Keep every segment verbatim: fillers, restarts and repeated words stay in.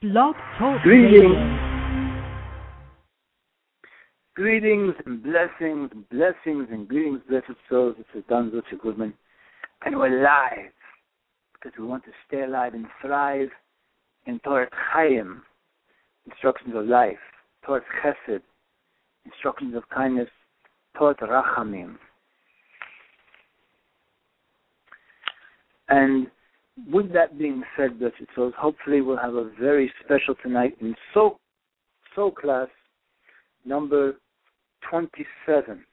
Blog Talk Greetings. Radio. Greetings and blessings, blessings and greetings, blessed souls. This is Don Zucha Goodman. And we're live because we want to stay alive and thrive in Torah Chaim, instructions of life, Torah Chesed, instructions of kindness, Torah Rachamim. And with that being said, blessed souls, hopefully we'll have a very special tonight in Soul, Soul class number twenty-seven.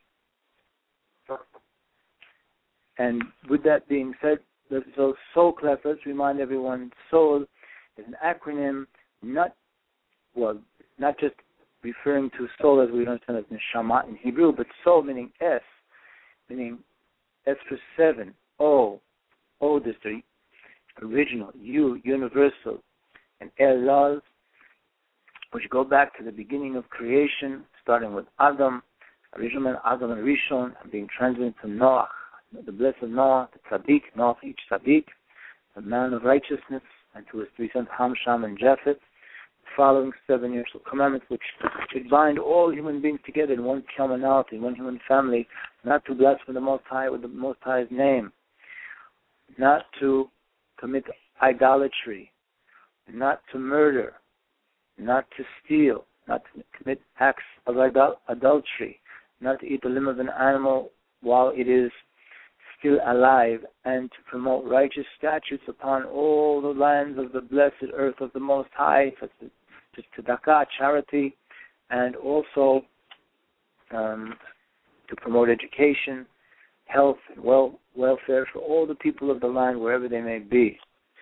And with that being said, blessed souls, Soul class, let's remind everyone, Soul is an acronym, not, well, not just referring to soul as we understand as neshama in Hebrew, but soul meaning S, meaning S for seven, O, O is the original, U, universal, and Elul, which go back to the beginning of creation, starting with Adam, original man Adam and Rishon, and being translated to Noach, the blessed Noah, the Tzaddik, Noach, each Tzaddik, the man of righteousness, and to his three sons, Ham, Sham, and Japheth, following seven years of commandments, which should bind all human beings together in one commonality, one human family, not to blaspheme the Most High with the Most High's name, not to commit idolatry, not to murder, not to steal, not to commit acts of idol- adultery, not to eat the limb of an animal while it is still alive, and to promote righteous statutes upon all the lands of the blessed earth of the Most High, such as tzedakah, charity, and also um, to promote education, health, and well, welfare for all the people of the land, wherever they may be.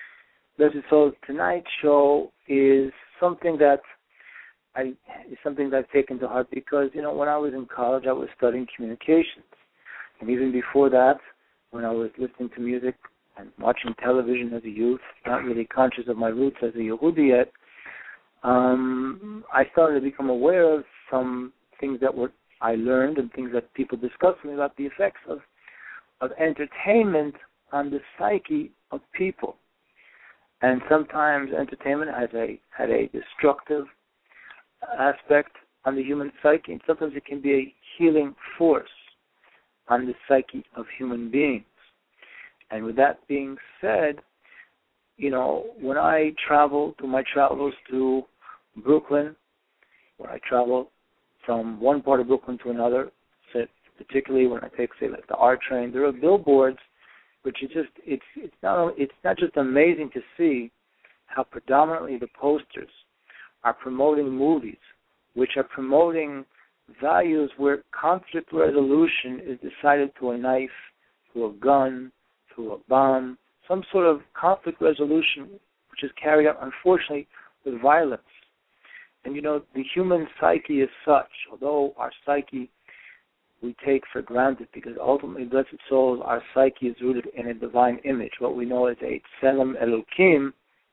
So tonight's show is something that I is something that I've taken to heart because, you know, when I was in college, I was studying communications. And even before that, when I was listening to music and watching television as a youth, not really conscious of my roots as a Yehudi yet, um, I started to become aware of some things that were I learned and things that people discussed with me about the effects of, of entertainment on the psyche of people. And sometimes entertainment has a had a destructive aspect on the human psyche, and sometimes it can be a healing force on the psyche of human beings. And with that being said, you know, when I travel, to my travels to Brooklyn, where I travel from one part of Brooklyn to another, particularly when I take, say, like the R train, there are billboards, which is just, it's it's not it's not just amazing to see how predominantly the posters are promoting movies, which are promoting values where conflict resolution is decided through a knife, through a gun, through a bomb, some sort of conflict resolution which is carried out, unfortunately, with violence. And, you know, the human psyche is such, although our psyche we take for granted, because ultimately, blessed souls, our psyche is rooted in a divine image, what we know as a Tselem Elokim,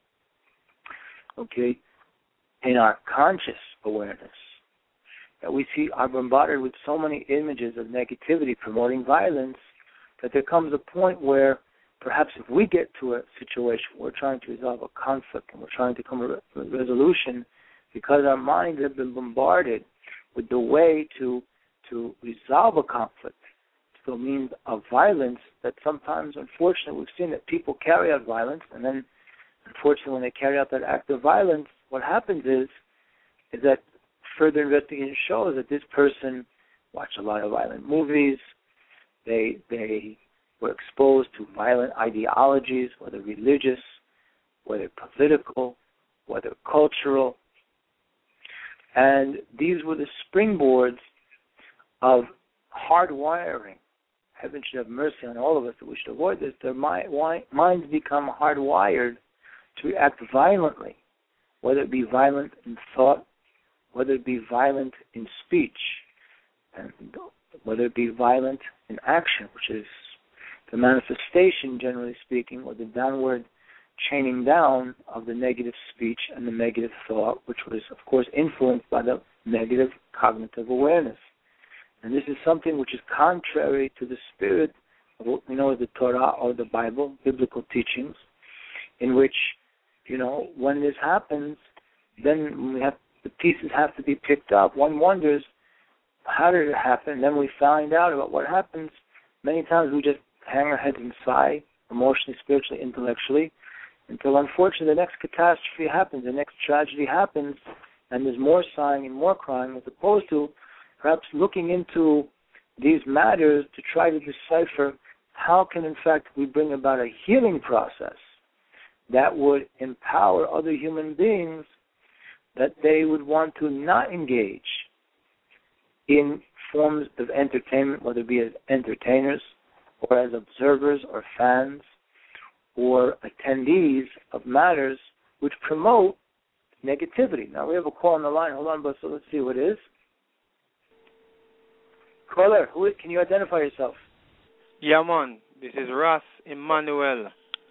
okay, in our conscious awareness, that we see are bombarded with so many images of negativity promoting violence that there comes a point where perhaps if we get to a situation where we're trying to resolve a conflict and we're trying to come to a resolution, because our minds have been bombarded with the way to to resolve a conflict through means of violence, that sometimes, unfortunately, we've seen that people carry out violence, and then, unfortunately, when they carry out that act of violence, what happens is, is that further investigation shows that this person watched a lot of violent movies, they they were exposed to violent ideologies, whether religious, whether political, whether cultural, and these were the springboards of hardwiring. Heaven should have mercy on all of us that we should avoid this. Their mind, minds become hardwired to act violently, whether it be violent in thought, whether it be violent in speech, and whether it be violent in action, which is the manifestation, generally speaking, or the downward chaining down of the negative speech and the negative thought, which was, of course, influenced by the negative cognitive awareness. And this is something which is contrary to the spirit of what we know as the Torah or the Bible, biblical teachings, in which, you know, when this happens, then when we have the pieces have to be picked up, one wonders, how did it happen? Then we find out about what happens. Many times we just hang our heads and sigh, emotionally, spiritually, intellectually, until unfortunately the next catastrophe happens, the next tragedy happens, and there's more sighing and more crying, as opposed to perhaps looking into these matters to try to decipher how can, in fact, we bring about a healing process that would empower other human beings, that they would want to not engage in forms of entertainment, whether it be as entertainers or as observers or fans or attendees of matters which promote negativity. Now, we have a call on the line. Hold on, but so let's see who it is. Caller, who is, can you identify yourself? Yeah, man. This is Ras Emmanuel.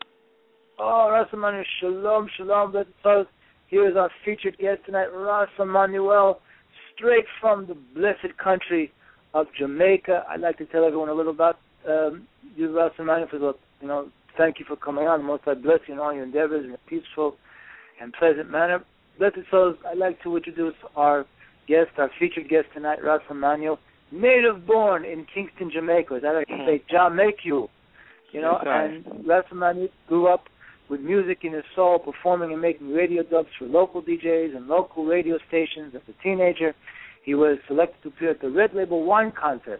Oh, Ras Emmanuel, shalom, shalom. Let's start. Here is our featured guest tonight, Ras Emmanuel, straight from the blessed country of Jamaica. I'd like to tell everyone a little about um, you, Ras Emmanuel, for the, you know, thank you for coming on. Most I bless you in all your endeavors in a peaceful and pleasant manner. Blessed souls, I'd like to introduce our guest, our featured guest tonight, Ras Emmanuel, native born in Kingston, Jamaica. As I like to say, Jah make you. You know, and Ras Emmanuel grew up with music in his soul, performing and making radio dubs for local D Js and local radio stations. As a teenager, he was selected to appear at the Red Label Wine Contest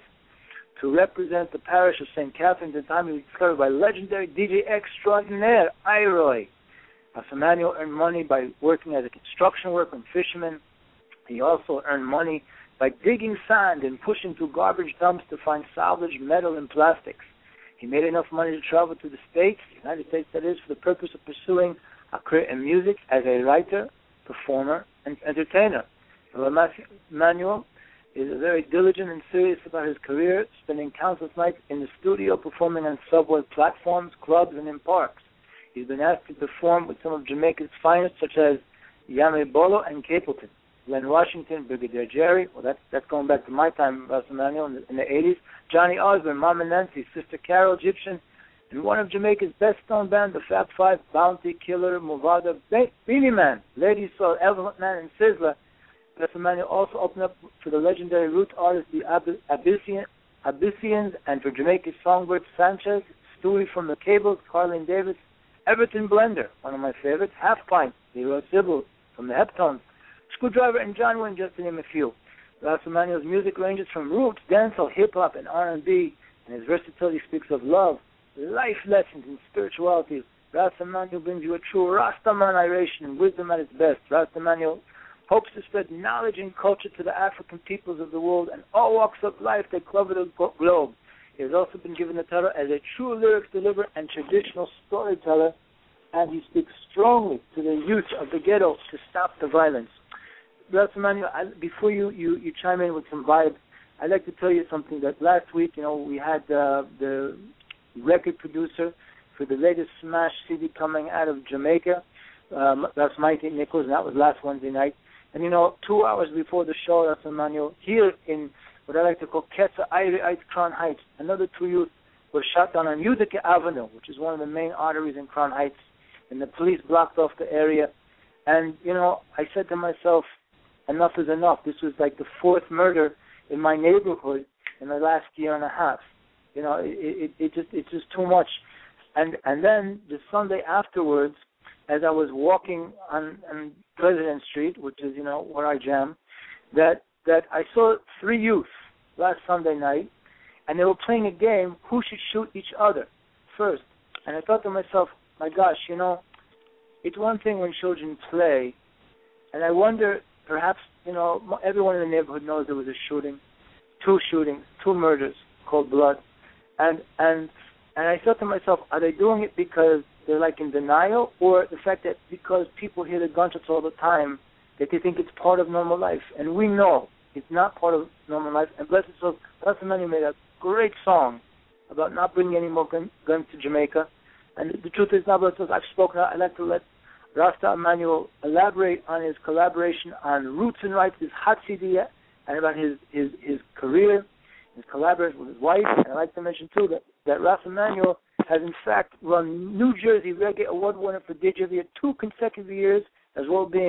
to represent the parish of Saint Catherine's. At the time, he was discovered by legendary D J extraordinaire, Iroy. Ras Emmanuel earned money by working as a construction worker and fisherman. He also earned money by digging sand and pushing through garbage dumps to find salvaged metal and plastics. He made enough money to travel to the States, the United States that is, for the purpose of pursuing a career in music as a writer, performer, and entertainer. Ras Emmanuel is very diligent and serious about his career, spending countless nights in the studio performing on subway platforms, clubs, and in parks. He's been asked to perform with some of Jamaica's finest, such as Yami Bolo and Capleton. Glenn Washington, Brigadier Jerry, well, that's, that's going back to my time, Ras Emmanuel, in the, in the eighties. Johnny Osborne, Mama Nancy, Sister Carol Egyptian, and one of Jamaica's best-known band, the Fab Five, Bounty, Killer, Movada, Be- Beanie Man, Lady Soul, Elephant Man, and Sizzler. Ras Emmanuel also opened up for the legendary root artists, the Ab- Abyssian, Abyssians, and for Jamaica's songbird, Sanchez, Stewie from the Cables, Carlene Davis, Everton Blender, one of my favorites, Half Pint, Leroy Sybil from the Heptones, Screwdriver, and John Wayne, just to name a few. Ras Emmanuel's music ranges from roots, dancehall, hip-hop, and R and B, and his versatility speaks of love, life lessons, and spirituality. Ras Emmanuel brings you a true Rastamanization and wisdom at its best. Ras Emmanuel hopes to spread knowledge and culture to the African peoples of the world and all walks of life that cover the globe. He has also been given the title as a true lyrics deliverer and traditional storyteller, and he speaks strongly to the youth of the ghetto to stop the violence. Ras Emmanuel, I, before you, you, you chime in with some vibes, I'd like to tell you something that last week, you know, we had uh, the record producer for the latest Smash C D coming out of Jamaica. Um, that's Mikey Nichols, and that was last Wednesday night. And, you know, two hours before the show, Ras Emmanuel, here in what I like to call Ketsa, Irie Heights, Crown Heights, another two youth were shot down on Utica Avenue, which is one of the main arteries in Crown Heights, and the police blocked off the area. And, you know, I said to myself, enough is enough. This was like the fourth murder in my neighborhood in the last year and a half. You know, it, it, it just it's just too much. And and then the Sunday afterwards, as I was walking on, on President Street, which is, you know, where I jam, that that I saw three youth last Sunday night, and they were playing a game, who should shoot each other first. And I thought to myself, my gosh, you know, it's one thing when children play, and I wonder, perhaps, you know, everyone in the neighborhood knows there was a shooting, two shootings, two murders, cold blood. And and and I thought to myself, are they doing it because they're like in denial, or the fact that because people hear the gunshots all the time, that they think it's part of normal life? And we know it's not part of normal life. And Blessed Souls, Ras Emmanuel made a great song about not bringing any more gun, guns to Jamaica. And the, the truth is, now, Blessed Souls, I've spoken. I'd like to let Rasta Emmanuel elaborate on his collaboration on Roots and Rights, his hot C D, and about his, his, his career, his collaboration with his wife. And I'd like to mention, too, that, that Rasta Emmanuel has, in fact, run New Jersey Reggae Award winner for D J of the Year two consecutive years, as well being a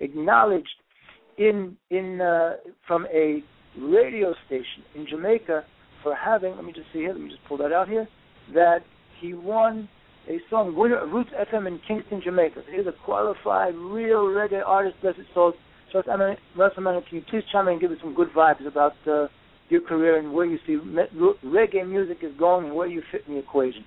acknowledged in in uh, from a radio station in Jamaica for having, let me just see here, let me just pull that out here, that he won a song, winner of Roots F M in Kingston, Jamaica. So here's a qualified, real reggae artist, blessed soul. So, I mean, Russell Manu, can you please chime in and give us some good vibes about uh, your career and where you see reggae music is going and where you fit in the equation?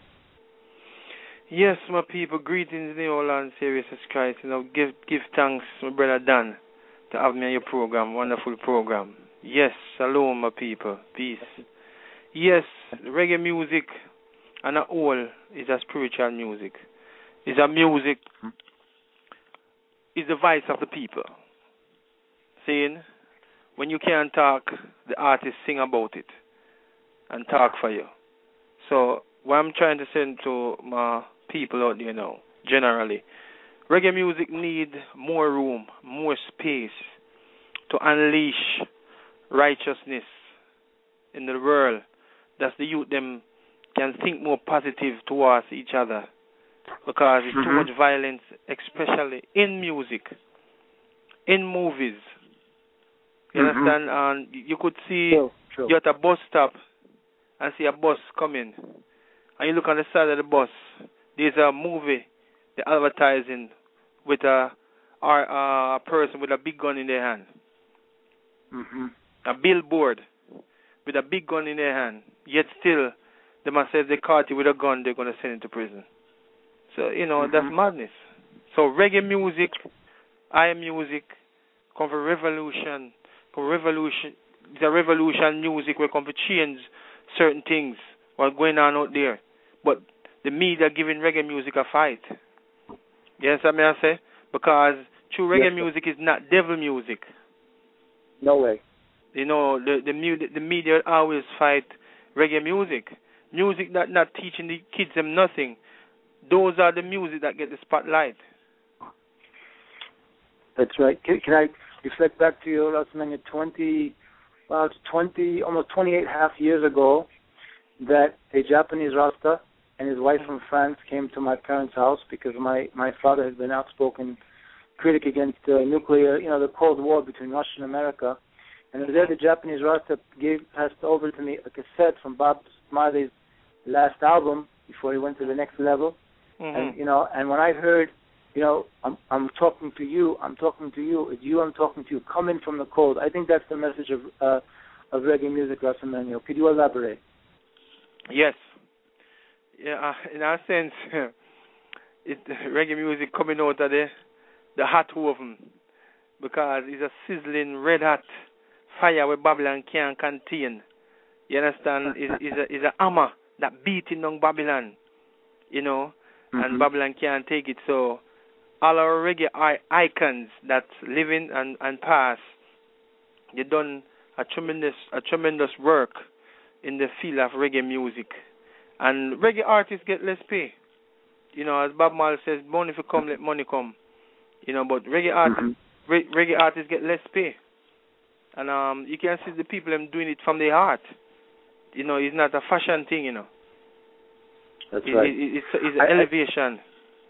Yes, my people, greetings in the Lord and Savior Jesus Christ. You know, give give thanks, my brother Dan, to have me on your program, wonderful program. Yes, shalom, my people, peace. Yes, reggae music and a whole is a spiritual music. It's a music, it's the voice of the people. Saying, when you can't talk, the artists sing about it and talk for you. So, what I'm trying to send to my people out there now, generally, reggae music need more room, more space to unleash righteousness in the world. That's the youth them can think more positive towards each other, because it's mm-hmm. too much violence, especially in music, in movies. You mm-hmm. understand? And you could see true, true. you're at a bus stop and see a bus coming, and you look on the side of the bus. There's a movie they're advertising with a or a person with a big gun in their hand. Mm-hmm. A billboard with a big gun in their hand. Yet still, they must say if they caught you with a gun, they're going to send you to prison. So, you know, mm-hmm. that's madness. So reggae music, I am music, come for revolution. Come revolution. It's a revolution music where come to change certain things, what's going on out there. But the media giving reggae music a fight. Yes, I mean I say? Because true reggae yes, music is not devil music. No way. You know, the the, mu- the media always fight reggae music. Music that not teaching the kids them nothing. Those are the music that get the spotlight. That's right. Can, can I reflect back to you, Rasmania, twenty, well, it's twenty, almost twenty-eight half years ago, that a Japanese Rasta and his wife from France came to my parents' house because my, my father had been outspoken critic against uh, nuclear, you know, the Cold War between Russia and America. And there the Japanese Rasta gave, passed over to me a cassette from Bob Marley's last album before he went to the next level. Mm-hmm. And, you know, and when I heard, you know, I'm, I'm talking to you, I'm talking to you, it's you I'm talking to, coming from the cold. I think that's the message of uh, of reggae music, Rasta Manuel. Could you elaborate? Yes. Yeah, uh, in a sense, it, reggae music coming out of the, the hot oven, because it's a sizzling, red hot fire where Babylon can't contain. You understand? It's, it's, a, it's a hammer that beating on Babylon, you know, mm-hmm. and Babylon can't take it. So all our reggae icons that living and, and past, they done a tremendous a tremendous work in the field of reggae music. And reggae artists get less pay. You know, as Bob Marley says, money for come, let money come. You know, but reggae artists, mm-hmm. re- reggae artists get less pay. And um, you can see the people them doing it from their heart. You know, it's not a fashion thing, you know. That's it, right. It, it's it's an I, elevation.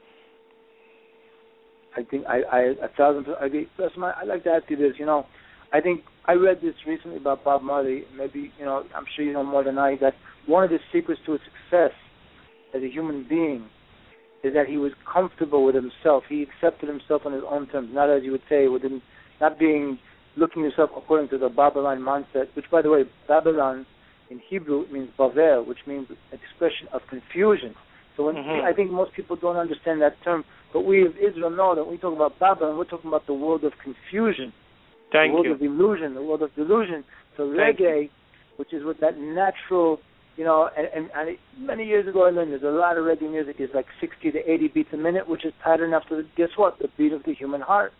I think I, I a thousand percent agree. I'd like to ask you this, you know, I think I read this recently about Bob Marley. Maybe, you know, I'm sure you know more than I, that one of the secrets to his success as a human being is that he was comfortable with himself. He accepted himself on his own terms, not as you would say, within, not being, looking yourself according to the Babylon mindset, which, by the way, Babylon in Hebrew means Bavel, which means expression of confusion. So when mm-hmm. I think most people don't understand that term, but we of Israel know that when we talk about Babylon, we're talking about the world of confusion. Thank the world you. of illusion, the world of delusion. So Thank reggae, you. which is with that natural, you know, and, and, and many years ago I learned there's a lot of reggae music is like sixty to eighty beats a minute, which is patterned after, guess what, the beat of the human heart.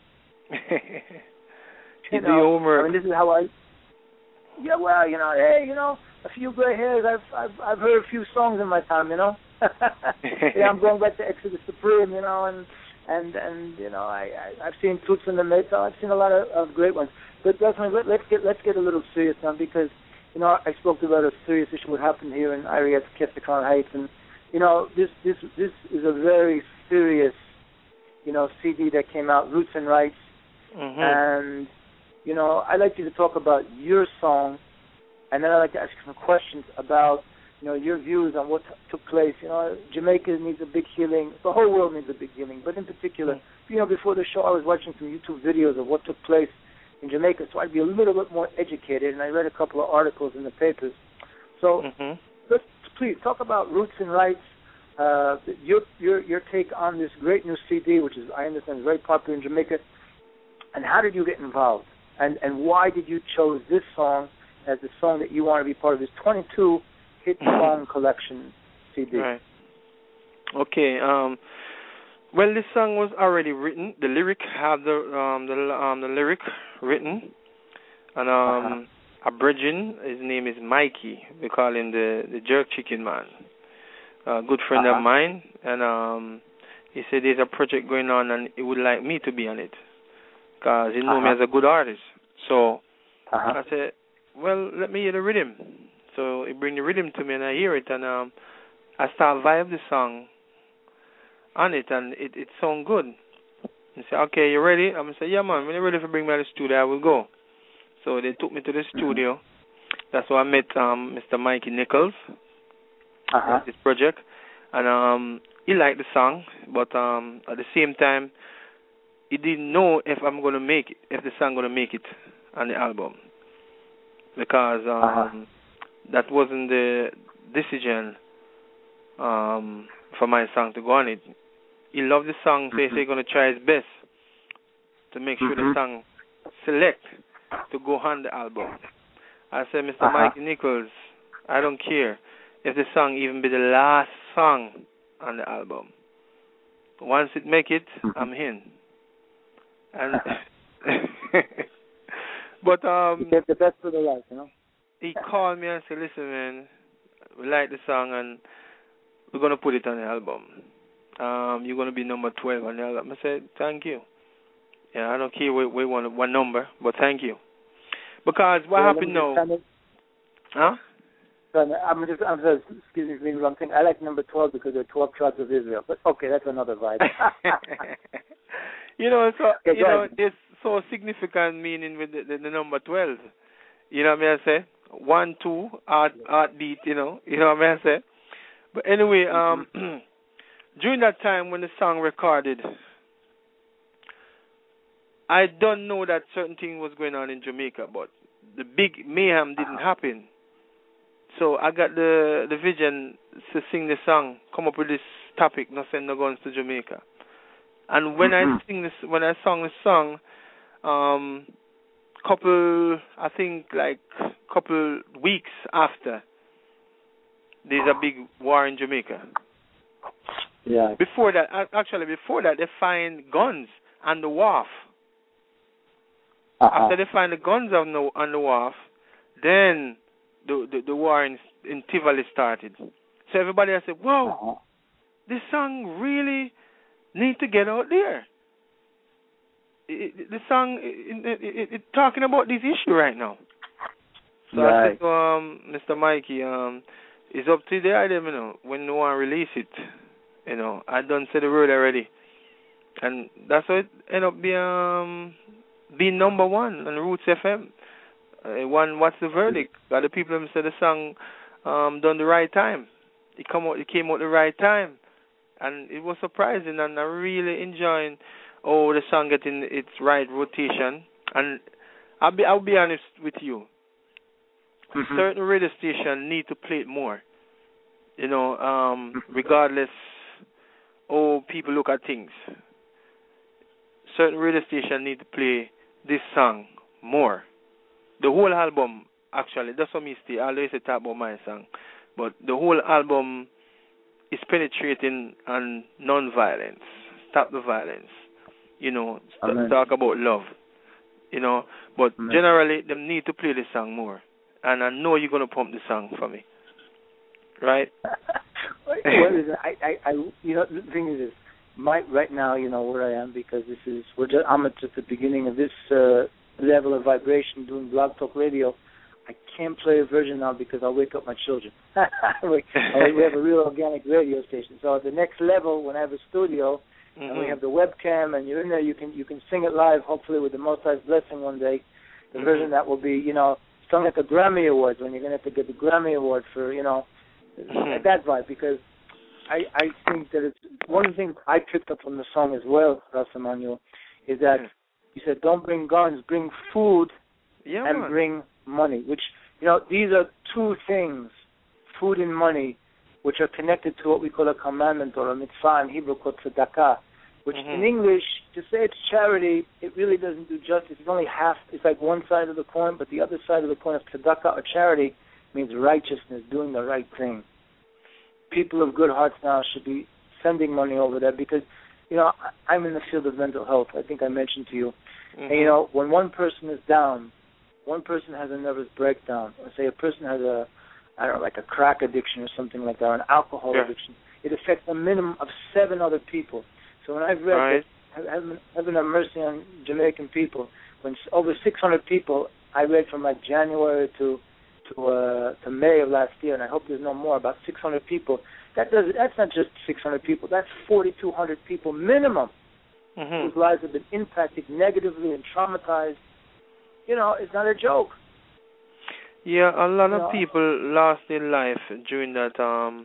you know, I mean, this is how I, yeah, well, you know, hey, you know, a few gray hairs, I've, I've, I've heard a few songs in my time, you know. yeah, I'm going back to Exodus Supreme, you know, and, And and you know I, I I've seen Toots in the Mid, so I've seen a lot of, of great ones. But definitely let, let's get let's get a little serious now, because you know I spoke about a serious issue what happened here in Arias Kestikon Heights, and you know this this this is a very serious you know C D that came out, Roots and Rights, Mm-hmm. And, you know, I'd like you to talk about your song, and then I'd like to ask you some questions about, you know, your views on what t- took place. You know, Jamaica needs a big healing. The whole world needs a big healing. But in particular, mm-hmm. you know, before the show, I was watching some YouTube videos of what took place in Jamaica, so I'd be a little bit more educated, and I read a couple of articles in the papers. So mm-hmm. let's please talk about Roots and Rights, uh, your, your, your take on this great new C D, which is, I understand, is very popular in Jamaica, and how did you get involved? And, and why did you choose this song as the song that you want to be part of this twenty-two hit song collection C D? Right. Okay. Um, well, this song was already written. The lyric have the um, the um, the lyric written, and um, uh-huh. a brethren, his name is Mikey. We call him the the jerk chicken man. A good friend uh-huh. of mine, and um, he said there's a project going on, and he would like me to be on it, cause he know uh-huh. me as a good artist. So uh-huh. I said, well, let me hear the rhythm. So he bring the rhythm to me, and I hear it, and um, I start vibe the song on it, and it it sound good. He say, okay, you ready? I'm gonna say, yeah, man. When you're ready to bring me to the studio, I will go. So they took me to the studio. Mm-hmm. That's where I met um, Mister Mikey Nichols. Uh-huh. This project, and um, he liked the song, but um, at the same time, he didn't know if I'm gonna make it, if the song gonna make it on the album, because um, uh-huh. that wasn't the decision um, for my song to go on it. He loved the song, so mm-hmm. he said he's gonna try his best to make sure mm-hmm. the song select to go on the album. I said, Mister Uh-huh. Mike Nichols, I don't care if the song even be the last song on the album. Once it make it, I'm in. And but um, you get the best for the life, you know. He called me and said, "Listen, man, we like the song and we're gonna put it on the album. Um, you're gonna be number twelve on the album." I said, "Thank you. Yeah, I don't care what we want one number, but thank you." Because what well, happened now? Of, huh? I'm just, I'm just, excuse me for being wrong thing. I like number twelve because there are twelve tribes of Israel. But okay, that's another vibe. you know, so okay, you know, there's so significant meaning with the, the, the number twelve. You know what I mean? I say one, two, art, art beat. You know, you know what I mean? I say. But anyway, um, mm-hmm. during that time when the song recorded, I don't know that certain thing was going on in Jamaica, but the big mayhem didn't happen. So I got the the vision to sing the song, come up with this topic, no send no guns to Jamaica. And when mm-hmm. I sing this, when I sung this song, um, couple, I think like couple weeks after, there's a big war in Jamaica. Yeah. Before that, actually before that, they find guns on the wharf. Uh-huh. After they find the guns on the on the wharf, then the the, the war in, in Tivoli started. So everybody has said, "Whoa, uh-huh. this song really need to get out there." It, it, the song it, it, it, it talking about this issue right now. So right. I said to um, Mister Mikey, um, it's up to the item, you know, when no one release it. You know, I done said the word already, and that's how it end up being um, being number one on Roots F M. Uh, one, what's the verdict? Got the people who said the song um, done the right time. It come out, it came out the right time, and it was surprising, and I really enjoying oh the song getting its right rotation. And I'll be I'll be honest with you. Mm-hmm. Certain radio stations need to play it more. You know, um, regardless how people look at things. Certain radio stations need to play this song more. The whole album, actually, that's what me say. I always talk about my song. But the whole album is penetrating on non-violence. Stop the violence. You know, st- talk about love. You know, but Amen. Generally, they need to play the song more. And I know you're going to pump the song for me. Right? well, listen, I, I, I, you know, the thing is this. My, right now, you know, where I am, because this is, we're just, I'm at just the beginning of this uh, level of vibration doing Blog Talk Radio. I can't play a version now because I'll wake up my children. we have a real organic radio station. So at the next level, when I have a studio, Mm-hmm. And we have the webcam, and you're in there. You can you can sing it live, hopefully with the Most High's blessing one day. The mm-hmm. version that will be, you know, sung at the Grammy Awards, when you're going to have to get the Grammy Award for, you know, mm-hmm. that vibe. Because I I think that it's one of the things I picked up from the song as well, Rasta Manuel, is that yeah. you said don't bring guns, bring food, yeah, and man. bring money. Which, you know, these are two things, food and money, which are connected to what we call a commandment or a mitzvah in Hebrew called tzedakah, which mm-hmm. in English, to say it's charity, it really doesn't do justice. It's only half, it's like one side of the coin, but the other side of the coin of tzedakah or charity means righteousness, doing the right thing. People of good hearts now should be sending money over there because, you know, I'm in the field of mental health. I think I mentioned to you. Mm-hmm. And, you know, when one person is down, one person has a nervous breakdown, or say a person has a, I don't know, like a crack addiction or something like that, or an alcohol yeah. addiction, it affects a minimum of seven other people. So when I've read right. that, heaven, heaven have mercy on Jamaican people, when over six hundred people, I read from like January to to uh, to May of last year, and I hope there's no more, about six hundred people. That does that's not just six hundred people, that's forty-two hundred people minimum mm-hmm. whose lives have been impacted negatively and traumatized. You know, it's not a joke. Yeah, a lot you of know, people lost their life during that, um,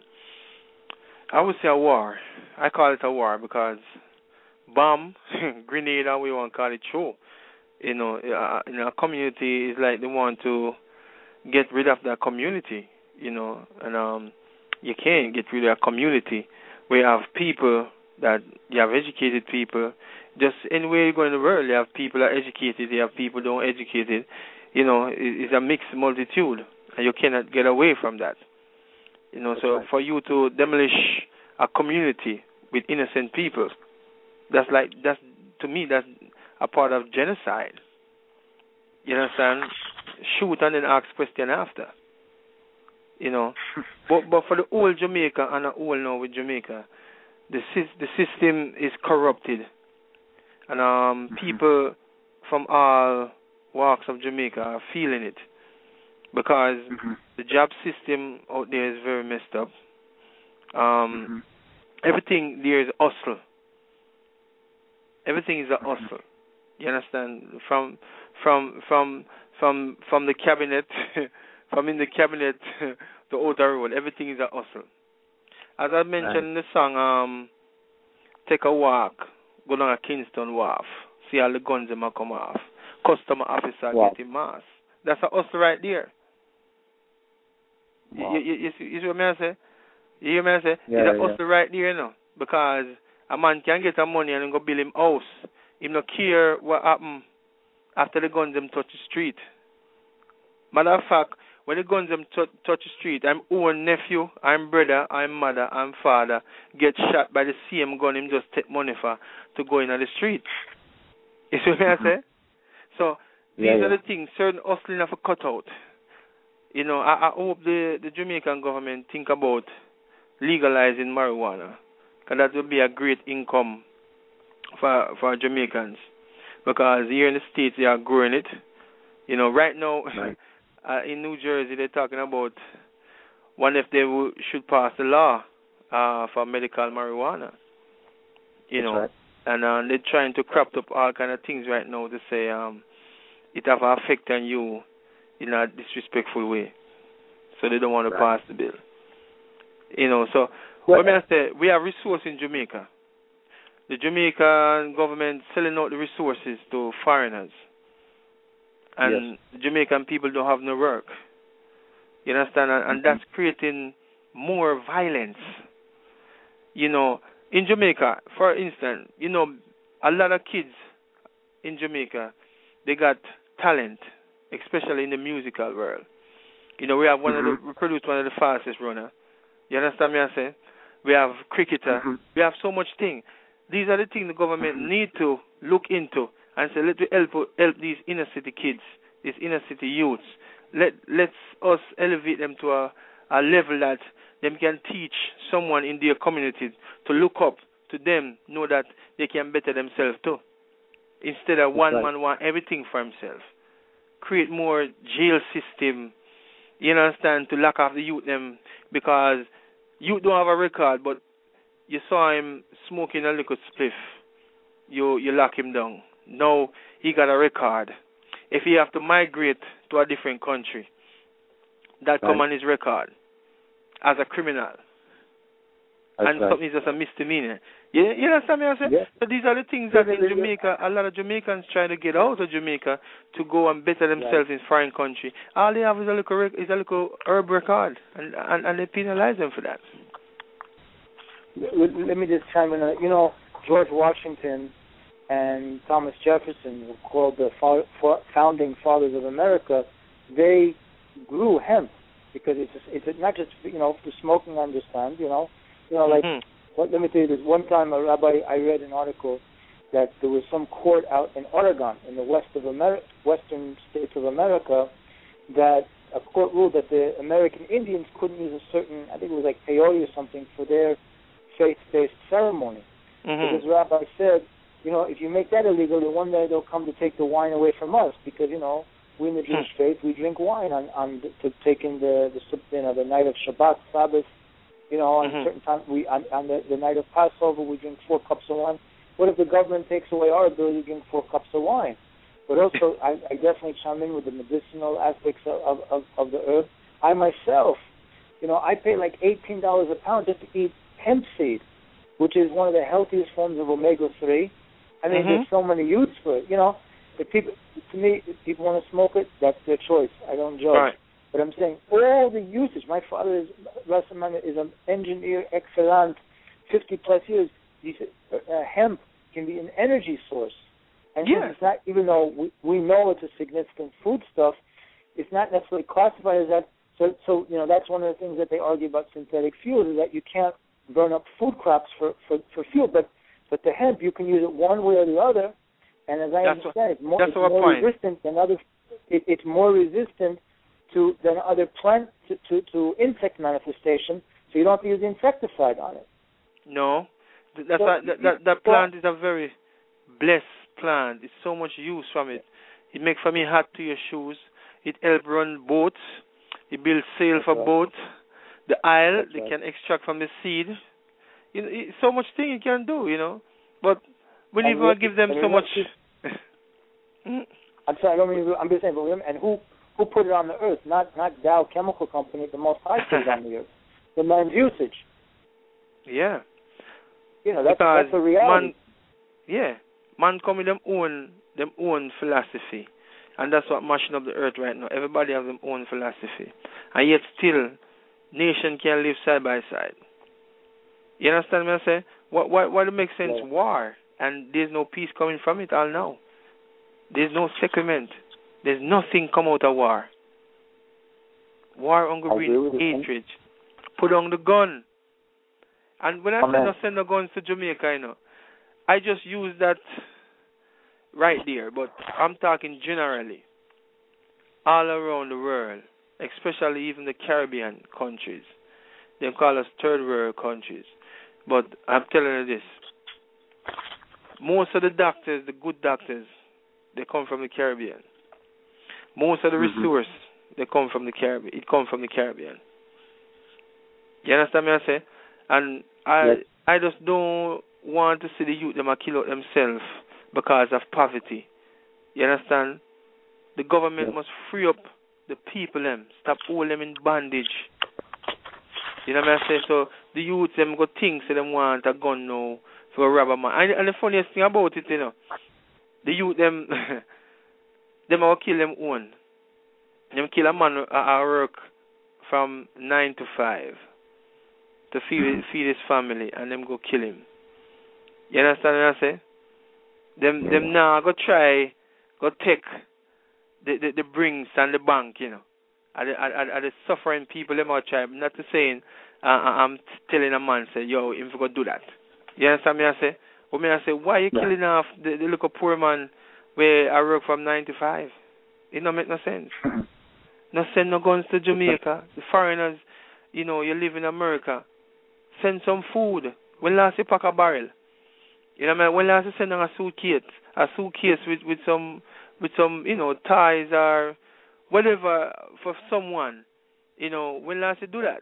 I would say a war. I call it a war because bomb, grenade, or we want to call it true. You know, uh, in a community is like they want to get rid of that community, you know, and um, you can't get rid of a community. We have people that, you have educated people. Just anywhere you go in the world, you have people that are educated, you have people don't educated. You know, it's a mixed multitude, and you cannot get away from that. You know, that's so right. for you to demolish a community with innocent people, that's like, that's, to me, that's a part of genocide. You understand? Shoot and then ask question after. You know, but but for the whole Jamaica and the whole now with Jamaica, the the system is corrupted, and um mm-hmm. people from all walks of Jamaica are feeling it because mm-hmm. the job system out there is very messed up. Um, mm-hmm. Everything there is hustle. Everything is a hustle. You understand? From from from from from the cabinet, from in the cabinet to outer road, everything is a hustle. As I mentioned right. in the song, um, take a walk, go down a Kingston Wharf, see all the guns them come off. Customer officer wow. getting mass. That's a hustle right there. Wow. You, you, you, see, you see what I say? You hear me I say? Yeah, it's a yeah. hustle right there, you know, because a man can get a money and go build him house. He no care what happen after the guns them touch the street. Matter of fact, when the guns them t- touch the street, I'm own nephew, I'm brother, I'm mother, I'm father, get shot by the same gun him just take money for to go in on the street. You see what mm-hmm. I say? So these yeah, yeah. are the things certain hustling have a cut out. You know, I, I hope the, the Jamaican government think about legalizing marijuana, because that would be a great income for for Jamaicans. Because here in the States they are growing it. You know, right now right. uh, in New Jersey they're talking about one if they w- should pass the law uh, for medical marijuana. You That's know, right. and uh, they're trying to crop up all kind of things right now to say um, it have an effect on you in a disrespectful way. So they don't want to right. pass the bill. You know, so well, what may I say, we have resources in Jamaica. The Jamaican government selling out the resources to foreigners. And yes. the Jamaican people don't have no work. You understand? And, and that's creating more violence. You know, in Jamaica, for instance, you know, a lot of kids in Jamaica, they got talent, especially in the musical world. You know, we have one mm-hmm. of the, we produce one of the fastest runner. You understand me I say? We have cricketer. Mm-hmm. We have so much thing. These are the things the government mm-hmm. need to look into and say, let me help help these inner city kids, these inner city youths. Let let's us elevate them to a, a level that them can teach someone in their community to look up to them, know that they can better themselves too. Instead of one right. man want everything for himself. Create more jail system, you understand, to lock off the youth them, because youth don't have a record, but you saw him smoking a little spliff, you you lock him down. Now he got a record. If he have to migrate to a different country, that Right. come on his record as a criminal. That's and right. something is just a misdemeanor. You, you understand me? I say? Yeah. So these are the things Yeah, that in yeah, yeah. Jamaica, a lot of Jamaicans trying to get out of Jamaica to go and better themselves Right. in foreign country. All they have is a little rec- is a little herb record, and, and and they penalize them for that. Let, let me just chime in. on it. You know, George Washington and Thomas Jefferson, were called the fo- fo- founding fathers of America. They grew hemp because it's just, it's not just you know for smoking. I understand. You know, you know like. Mm-hmm. Well, let me tell you this. One time, a rabbi, I read an article that there was some court out in Oregon, in the west of Ameri- western states of America, that a court ruled that the American Indians couldn't use a certain, I think it was like peyote or something, for their faith-based ceremony. Mm-hmm. So this rabbi said, you know, if you make that illegal, then one day they'll come to take the wine away from us because, you know, we in the Jewish faith, we drink wine on, on to take in the, the you know, the night of Shabbat, Sabbath. You know, on Mm-hmm. certain times, we on, on the, the night of Passover, we drink four cups of wine. What if the government takes away our ability to drink four cups of wine? But also, I, I definitely chime in with the medicinal aspects of, of, of the herb. I myself, you know, I pay like eighteen dollars a pound just to eat hemp seed, which is one of the healthiest forms of omega three. I mean, Mm-hmm. there's so many uses for it. You know, if people, to me, if people want to smoke it, that's their choice. I don't judge. Right. But I'm saying all the usage. My father is Rassaman is an engineer excellent, fifty plus years. He said, uh, hemp can be an energy source, and Yeah. it's not. Even though we, we know it's a significant foodstuff, it's not necessarily classified as that. So, so you know that's one of the things that they argue about synthetic fuels is that you can't burn up food crops for, for, for fuel. But but the hemp you can use it one way or the other, and as I That's understand, what, it's more, that's it's our more point. resistant than other. It, it's more resistant to than other plant to, to, to insect manifestation, so you don't have to use insecticide on it. No, Th- that's So, a, that, that that so- plant is a very blessed plant. It's so much use from it. It makes for me hat to your shoes. It help run boats. It builds sail for right. boats. The oil That's they right. can extract from the seed. You know, it, so much thing you can do. You know, but we And need to we- give them and so we much. must Mm. I'm sorry, I don't mean. I'm just saying, but remember, and who who put it on the earth? Not not Dow Chemical Company, the Most High put it on the earth. The man's usage. Yeah. You know, that's Because that's a reality. man, yeah, man come with them own them own philosophy, and that's what mashing up the earth right now. Everybody have them own philosophy, and yet still, nation can live side by side. You understand what I say? What what what makes sense? Yeah. War, and there's no peace coming from it all now. There's no settlement. There's nothing come out of war. War, hunger, I agree with greed, you. hatred. Put on the gun. And when I say Amen. not send the guns to Jamaica, you know, I just use that right there, but I'm talking generally. All around the world, especially even the Caribbean countries. They call us third world countries. But I'm telling you this. Most of the doctors, the good doctors, they come from the Caribbean. Most of the Mhm. resource, they come from the Caribbean. It comes from the Caribbean. You understand me I say? And I Yes. I just don't want to see the youth them a kill out themselves because of poverty. You understand? The government Yes. must free up the people them. Stop hold them in bondage. You know what I say? So the youth them go think say them want a gun now for a robber man. And, and the funniest thing about it, you know, the youth them them will kill them own. Them kill a man at at work from nine to five to feed Mhm. feed his family, and them go kill him. You understand what I say? Them them now go try go take the the, the brings and the bank, you know. Are the, are, are the suffering people them out try. I'm not to saying uh, I'm telling a man say yo him for go do that. You understand me I say? But me I say why you Yeah. killing off the, the little poor man where I work from nine to five? It don't make no sense. No send no guns to Jamaica. The foreigners, you know, you live in America. Send some food. When last you pack a barrel? You know what I mean? When last you send them a suitcase, a suitcase with, with some with some, you know, ties or whatever for someone. You know, when last you do that?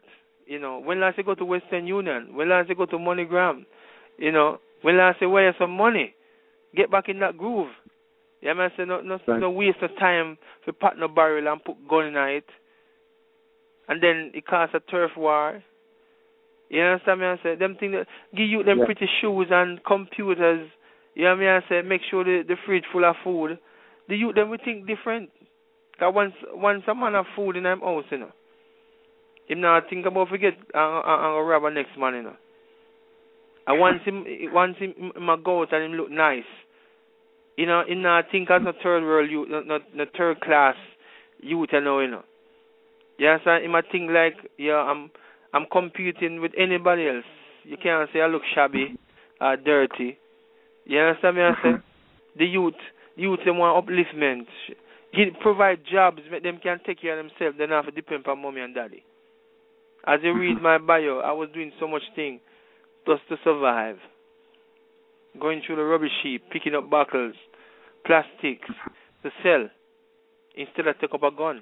You know, when last you go to Western Union? When last you go to MoneyGram? You know, when last you wire some money? Get back in that groove. Yeah, man, say no, no, right. no waste of time to pack no barrel and put gun in it. And then it causes a turf war. You understand me? I say them thing that give you them yeah. pretty shoes and computers. You know what I mean? I say make sure the, the fridge full of food. The youth them we think different. Cause once once a man have food in them house, you know, him not think about forget and, and, and rob a next man, you know. And once him once him, him a go out and him look nice, you know, him not think as no third world youth, not no, no third class youth, you know, you know. You understand? Him a think like, yeah, I'm I'm competing with anybody else. You can't say I look shabby or dirty. You understand me? I say the youth, youth them want upliftment. Give, provide jobs, make them can take care of themselves. They don't have to depend on mommy and daddy. As you read my bio, I was doing so much thing just to survive. Going through the rubbish heap, picking up bottles, plastics to sell instead of take up a gun.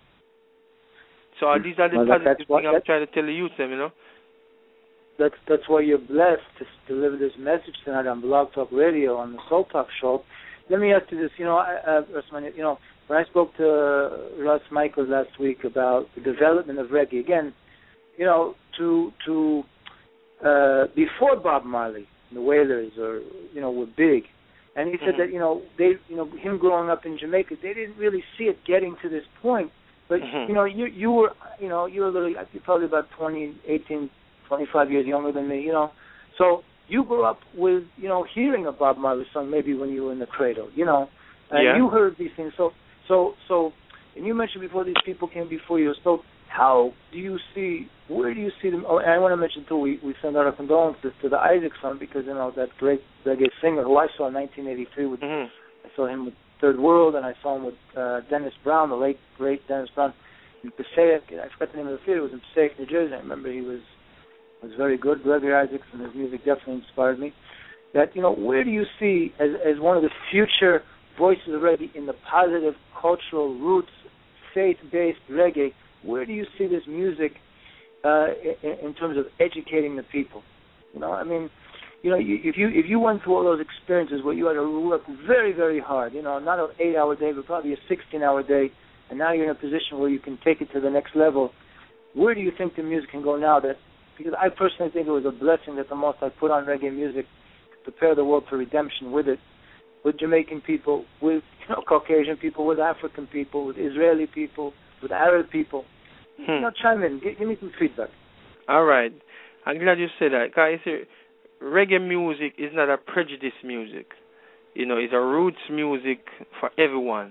So uh, these are the well, positive what, things I'm trying to tell the youth them, you know. That's that's why you're blessed to deliver this message tonight on Blog Talk Radio on the Soul Talk Show. Let me ask you this, you know, uh, you know, when I spoke to uh, Russ Michaels last week about the development of reggae, again, you know, to to uh, before Bob Marley, the Wailers, or you know, were big, and he said mm-hmm. that you know they, you know, him growing up in Jamaica, they didn't really see it getting to this point. But mm-hmm. you know, you you were, you know, you were literally, you're probably about twenty, eighteen, twenty-five years younger than me, you know, so. You grew up with, you know, hearing a Bob Marley song maybe when you were in the cradle, you know, and yeah. you heard these things. So, so, so, and you mentioned before these people came before you. So, how do you see? Where do you see them? Oh, and I want to mention too. We we send our condolences to the Isaac son because you know that great reggae singer who I saw in nineteen eighty-three with. Mm-hmm. I saw him with Third World, and I saw him with uh, Dennis Brown, the late great Dennis Brown, in Passaic. I forgot the name of the theater. It was in Passaic, New Jersey. I remember he was. was very good. Gregory Isaacs and his music definitely inspired me. That, you know, where do you see as as one of the future voices of reggae in the positive cultural roots, faith-based reggae, where do you see this music uh, in, in terms of educating the people? You know, I mean, you know, you, if you if you went through all those experiences where you had to work very, very hard, you know, not an eight-hour day, but probably a sixteen-hour day, and now you're in a position where you can take it to the next level, where do you think the music can go now? That Because I personally think it was a blessing that the Most High put on reggae music to prepare the world for redemption with it, with Jamaican people, with you know, Caucasian people, with African people, with Israeli people, with Arab people. Hmm. You know, chime in. Give, give me some feedback. All right. I'm glad you said that. Guys, reggae music is not a prejudice music. You know, it's a roots music for everyone.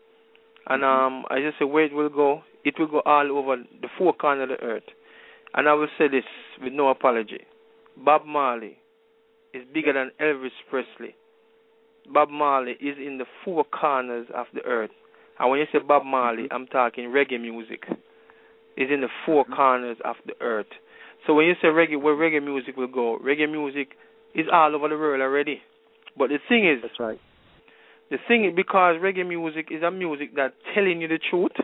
And um, I just say where it will go, it will go all over the four corners of the earth. And I will say this with no apology. Bob Marley is bigger than Elvis Presley. Bob Marley is in the four corners of the earth. And when you say Bob Marley, I'm talking reggae music. Is in the four corners of the earth. So when you say reggae, where reggae music will go, reggae music is all over the world already. But the thing is, that's right. The thing is, because reggae music is a music that's telling you the truth,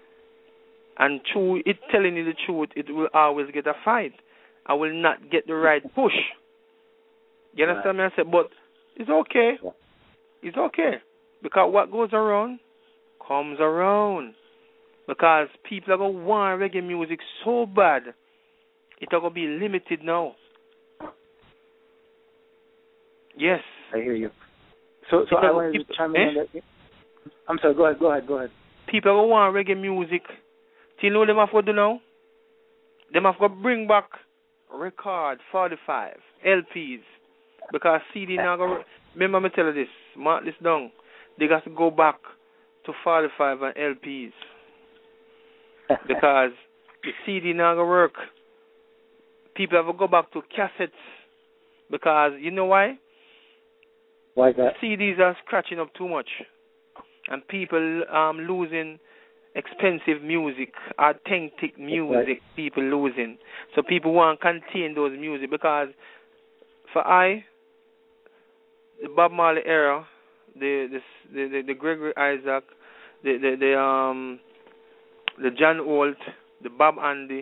and through it telling you the truth, it will always get a fight. I will not get the right push. You understand right. me? I said, but it's okay. Yeah. It's okay. Because what goes around comes around. Because people are going to want reggae music so bad, it's going to be limited now. Yes. I hear you. So, so I wanted to chime in eh? on that. I'm sorry, go ahead, go ahead, go ahead. People are going to want reggae music. Do you know what they have to do now? They have to bring back record forty-five, L Ps. Because C D now go. Remember me tell you this, mark this down. They got to go back to forty-five and L Ps. Because the C D now go work. People have to go back to cassettes. Because you know why? Why that? C Ds are scratching up too much. And people um losing expensive music, authentic music, right. People losing. So people want to contain those music because for I, the Bob Marley era, the the the, the Gregory Isaac, the, the the um the John Holt, the Bob Andy,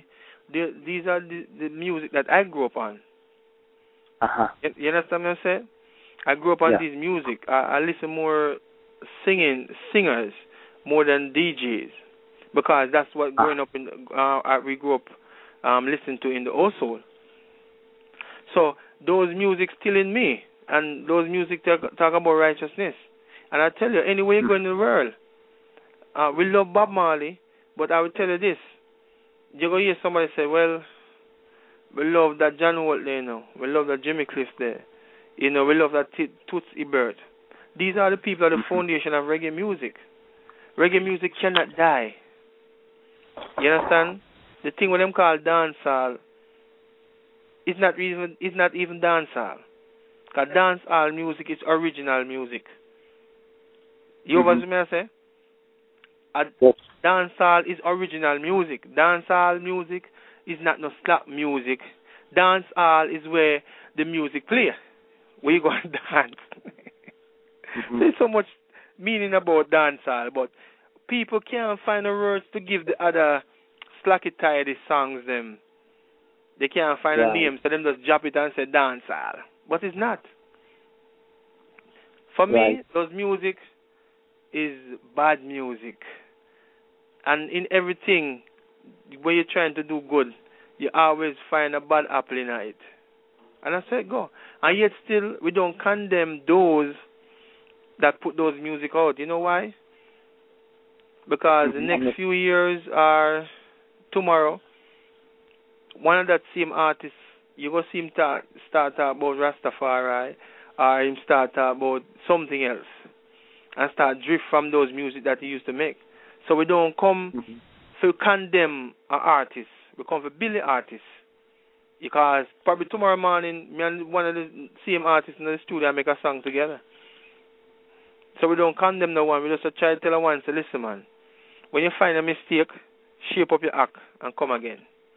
the, these are the, the music that I grew up on. Uh-huh. You, you understand what I'm saying? I grew up on Yeah. this music. I, I listen more singing singers more than D Js because that's what Ah. growing up in uh, we grew up um, listening to in the household. So those music still in me, and those music talk, talk about righteousness. And I tell you, anywhere you go in the world, uh, we love Bob Marley, but I will tell you this: you're gonna hear somebody say, "Well, we love that John Holt there, you know. We love that Jimmy Cliff there. You know, we love that T- Toots Ebert." These are the people at the foundation of reggae music. Reggae music cannot die. You understand? The thing what them call dancehall is not even is not even dancehall. Because dancehall music is original music. You Mm-hmm. know what I say? A Yes. dancehall is original music. Dancehall music is not no slap music. Dancehall is where the music play. Where you go and dance. Mm-hmm. There's so much meaning about dancehall, but people can't find the words to give the other slacky tidy songs them. They can't find Right. a name, so them just drop it and say dancehall. But it's not. For Right. me, those music is bad music. And in everything, when you're trying to do good, you always find a bad apple in it. And I said, go. And yet still, we don't condemn those that put those music out. You know why? Because Mm-hmm. the next few years are tomorrow, one of that same artist, you go see him ta- start talk about Rastafari, or him start talk about something else, and start drift from those music that he used to make. So we don't come Mm-hmm. to condemn an artist. We come for Billy artists. Because probably tomorrow morning, me and one of the same artists in the studio make a song together. So we don't condemn no one. We just try to tell one, say, listen, man, when you find a mistake, shape up your act and come again.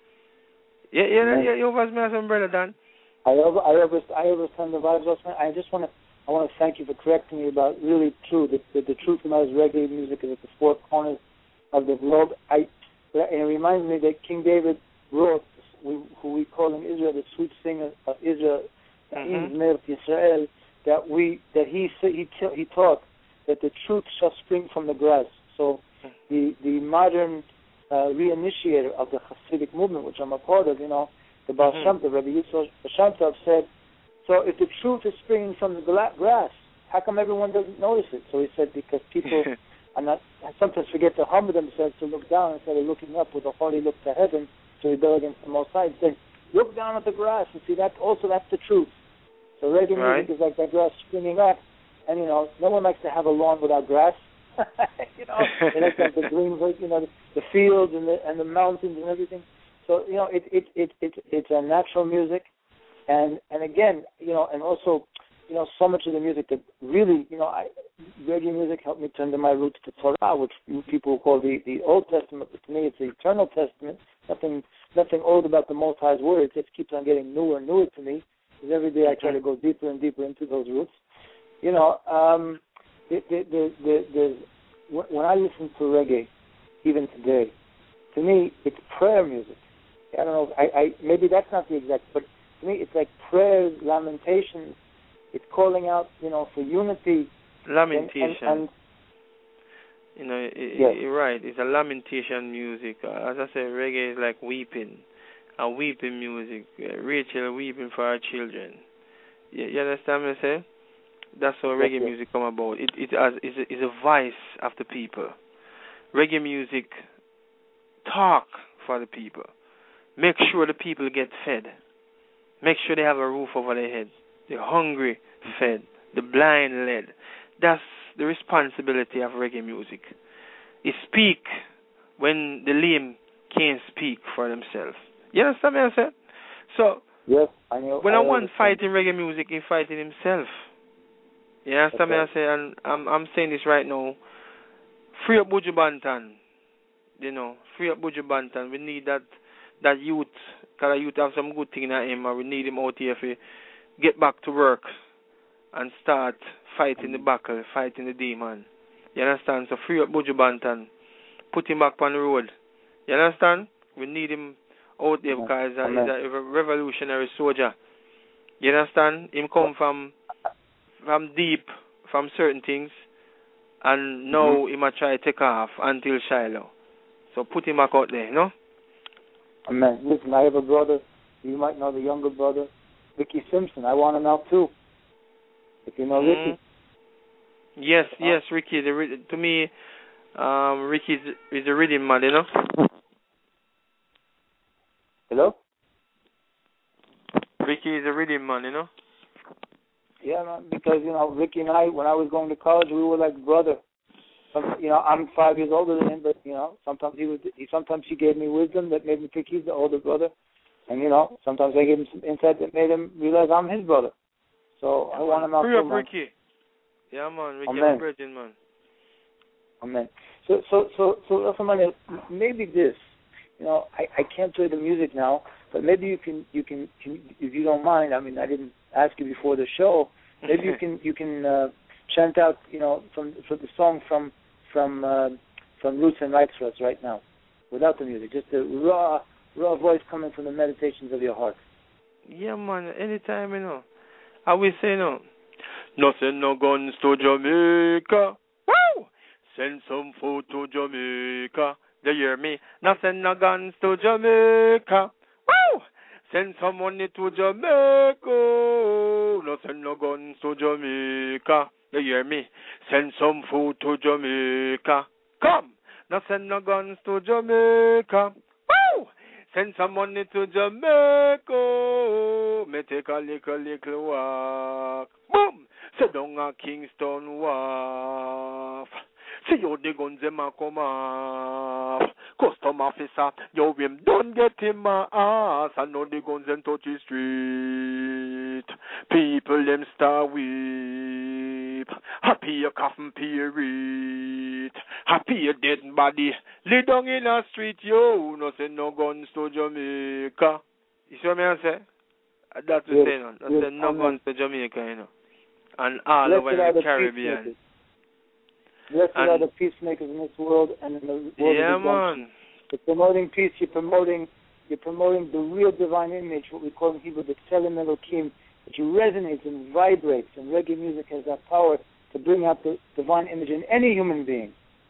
Yeah, yeah, yeah, yeah, you was me as a brother, Dan. I over, I over, I understand the vibes. Also, I just want to, I want to thank you for correcting me about really true. The, the, the truth about reggae music is at the four corners of the globe. I, and it reminds me that King David wrote, we, who we call him Israel, the sweet singer of Israel, Mm-hmm. Israel, that we, that he he he taught that the truth shall spring from the grass. So the the modern uh, reinitiator of the Hasidic movement, which I'm a part of, you know, the Baal Mm-hmm. Shem Tov, Rabbi Yisrael Shem Tov said, so if the truth is springing from the gla- grass, how come everyone doesn't notice it? So he said, because people are not, sometimes forget to humble themselves to look down instead of looking up with a haughty look to heaven to rebel against the Most High. He said, look down at the grass and see that also that's the truth. So reggae Right. music is like that grass springing up, and you know, no one likes to have a lawn without grass. you know, they like to have the green, you know, the, the fields and the and the mountains and everything. So you know, it it it, it it's a natural music, and and again, you know, and also, you know, so much of the music that really, you know, I, reggae music helped me turn to my roots to Torah, which people call the the Old Testament, but to me it's the Eternal Testament. Nothing nothing old about the Most High's word. It just keeps on getting newer and newer to me. Because every day I try to go deeper and deeper into those roots. You know, um, the, the, the, the, the, when I listen to reggae, even today, to me it's prayer music. I don't know. I, I maybe that's not the exact, but to me it's like prayers, lamentations. It's calling out, you know, for unity. Lamentation. And, and, and you know, it, yes. you're right. It's a lamentation music. Uh, as I said, reggae is like weeping. A weeping music. Uh, Rachel weeping for her children. You, you understand what I say? That's how reggae yes. music come about. It it has is a, is a voice of the people. Reggae music talk for the people. Make sure the people get fed. Make sure they have a roof over their head. The hungry fed. The blind led. That's the responsibility of reggae music. It speak when the lame can't speak for themselves. You understand what I said? So, yes, I know. when I I want understand. fighting reggae music, he fighting himself. You understand what I say? And I'm I'm saying this right now. Free up Buju Banton. You know, free up Buju Banton. We need that that youth, because the youth have some good thing in him, and we need him out here to get back to work and start fighting the battle, fighting the demon. You understand? So free up Buju Banton. Put him back on the road. You understand? We need him out there Amen. because he's a, Amen. he's a revolutionary soldier. You understand? Him come from from deep, from certain things, and now Mm-hmm. he might try to take off until Shiloh. So put him back out there, you know? Amen. Listen, I have a brother. You might know the younger brother, Ricky Simpson. I want him out too. If you know Mm. Ricky. Yes, yes, Ricky. The, to me, um, Ricky is, is a rhythm man, you know? Hello? Ricky is a rhythm man, you know? Yeah, man, because, you know, Ricky and I, when I was going to college, we were like brother. Some, you know, I'm five years older than him, but, you know, sometimes he was, he, sometimes he gave me wisdom that made me think he's the older brother. And, you know, sometimes I gave him some insight that made him realize I'm his brother. So Yeah, I want him out free too, up, man. Ricky. Yeah, man, Ricky, Amen. I'm virgin, man. Amen. So, so, so, so, so, man, maybe this, you know, I, I can't play the music now, but maybe you can, you can, can, if you don't mind. I mean, I didn't ask you before the show. Maybe you can, you can uh, chant out, you know, from for the song from, from, uh, from Roots and Rights for us right now, without the music, just a raw, raw voice coming from the meditations of your heart. Yeah, man, anytime, you know. I will say, no. No send no guns to Jamaica. Woo! Send some food to Jamaica. Do you hear me? No send no guns to Jamaica. Woo! Send some money to Jamaica. No send no guns to Jamaica. Do you hear me? Send some food to Jamaica. Come! No send no guns to Jamaica. Woo! Send some money to Jamaica. Me take a little, little walk. Boom! Sit down at Kingston Wharf. See how the guns them a come off. Custom officer, yo him don't get him a ass. I know the guns them touch the street. People them star weep. Happy a coffin period. Happy a dead body. Lay down in a street, yo. No send no guns to Jamaica. You see what I say? That's what I'm saying. No send no guns to Jamaica, you know. And all Blessed over the Caribbean. Blessed and are the peacemakers in this world and in the world yeah, of Islam. man. You're promoting peace. You're promoting, you're promoting the real divine image, what we call in Hebrew the Tselem Elokim, which resonates and vibrates. And reggae music has that power to bring out the divine image in any human being.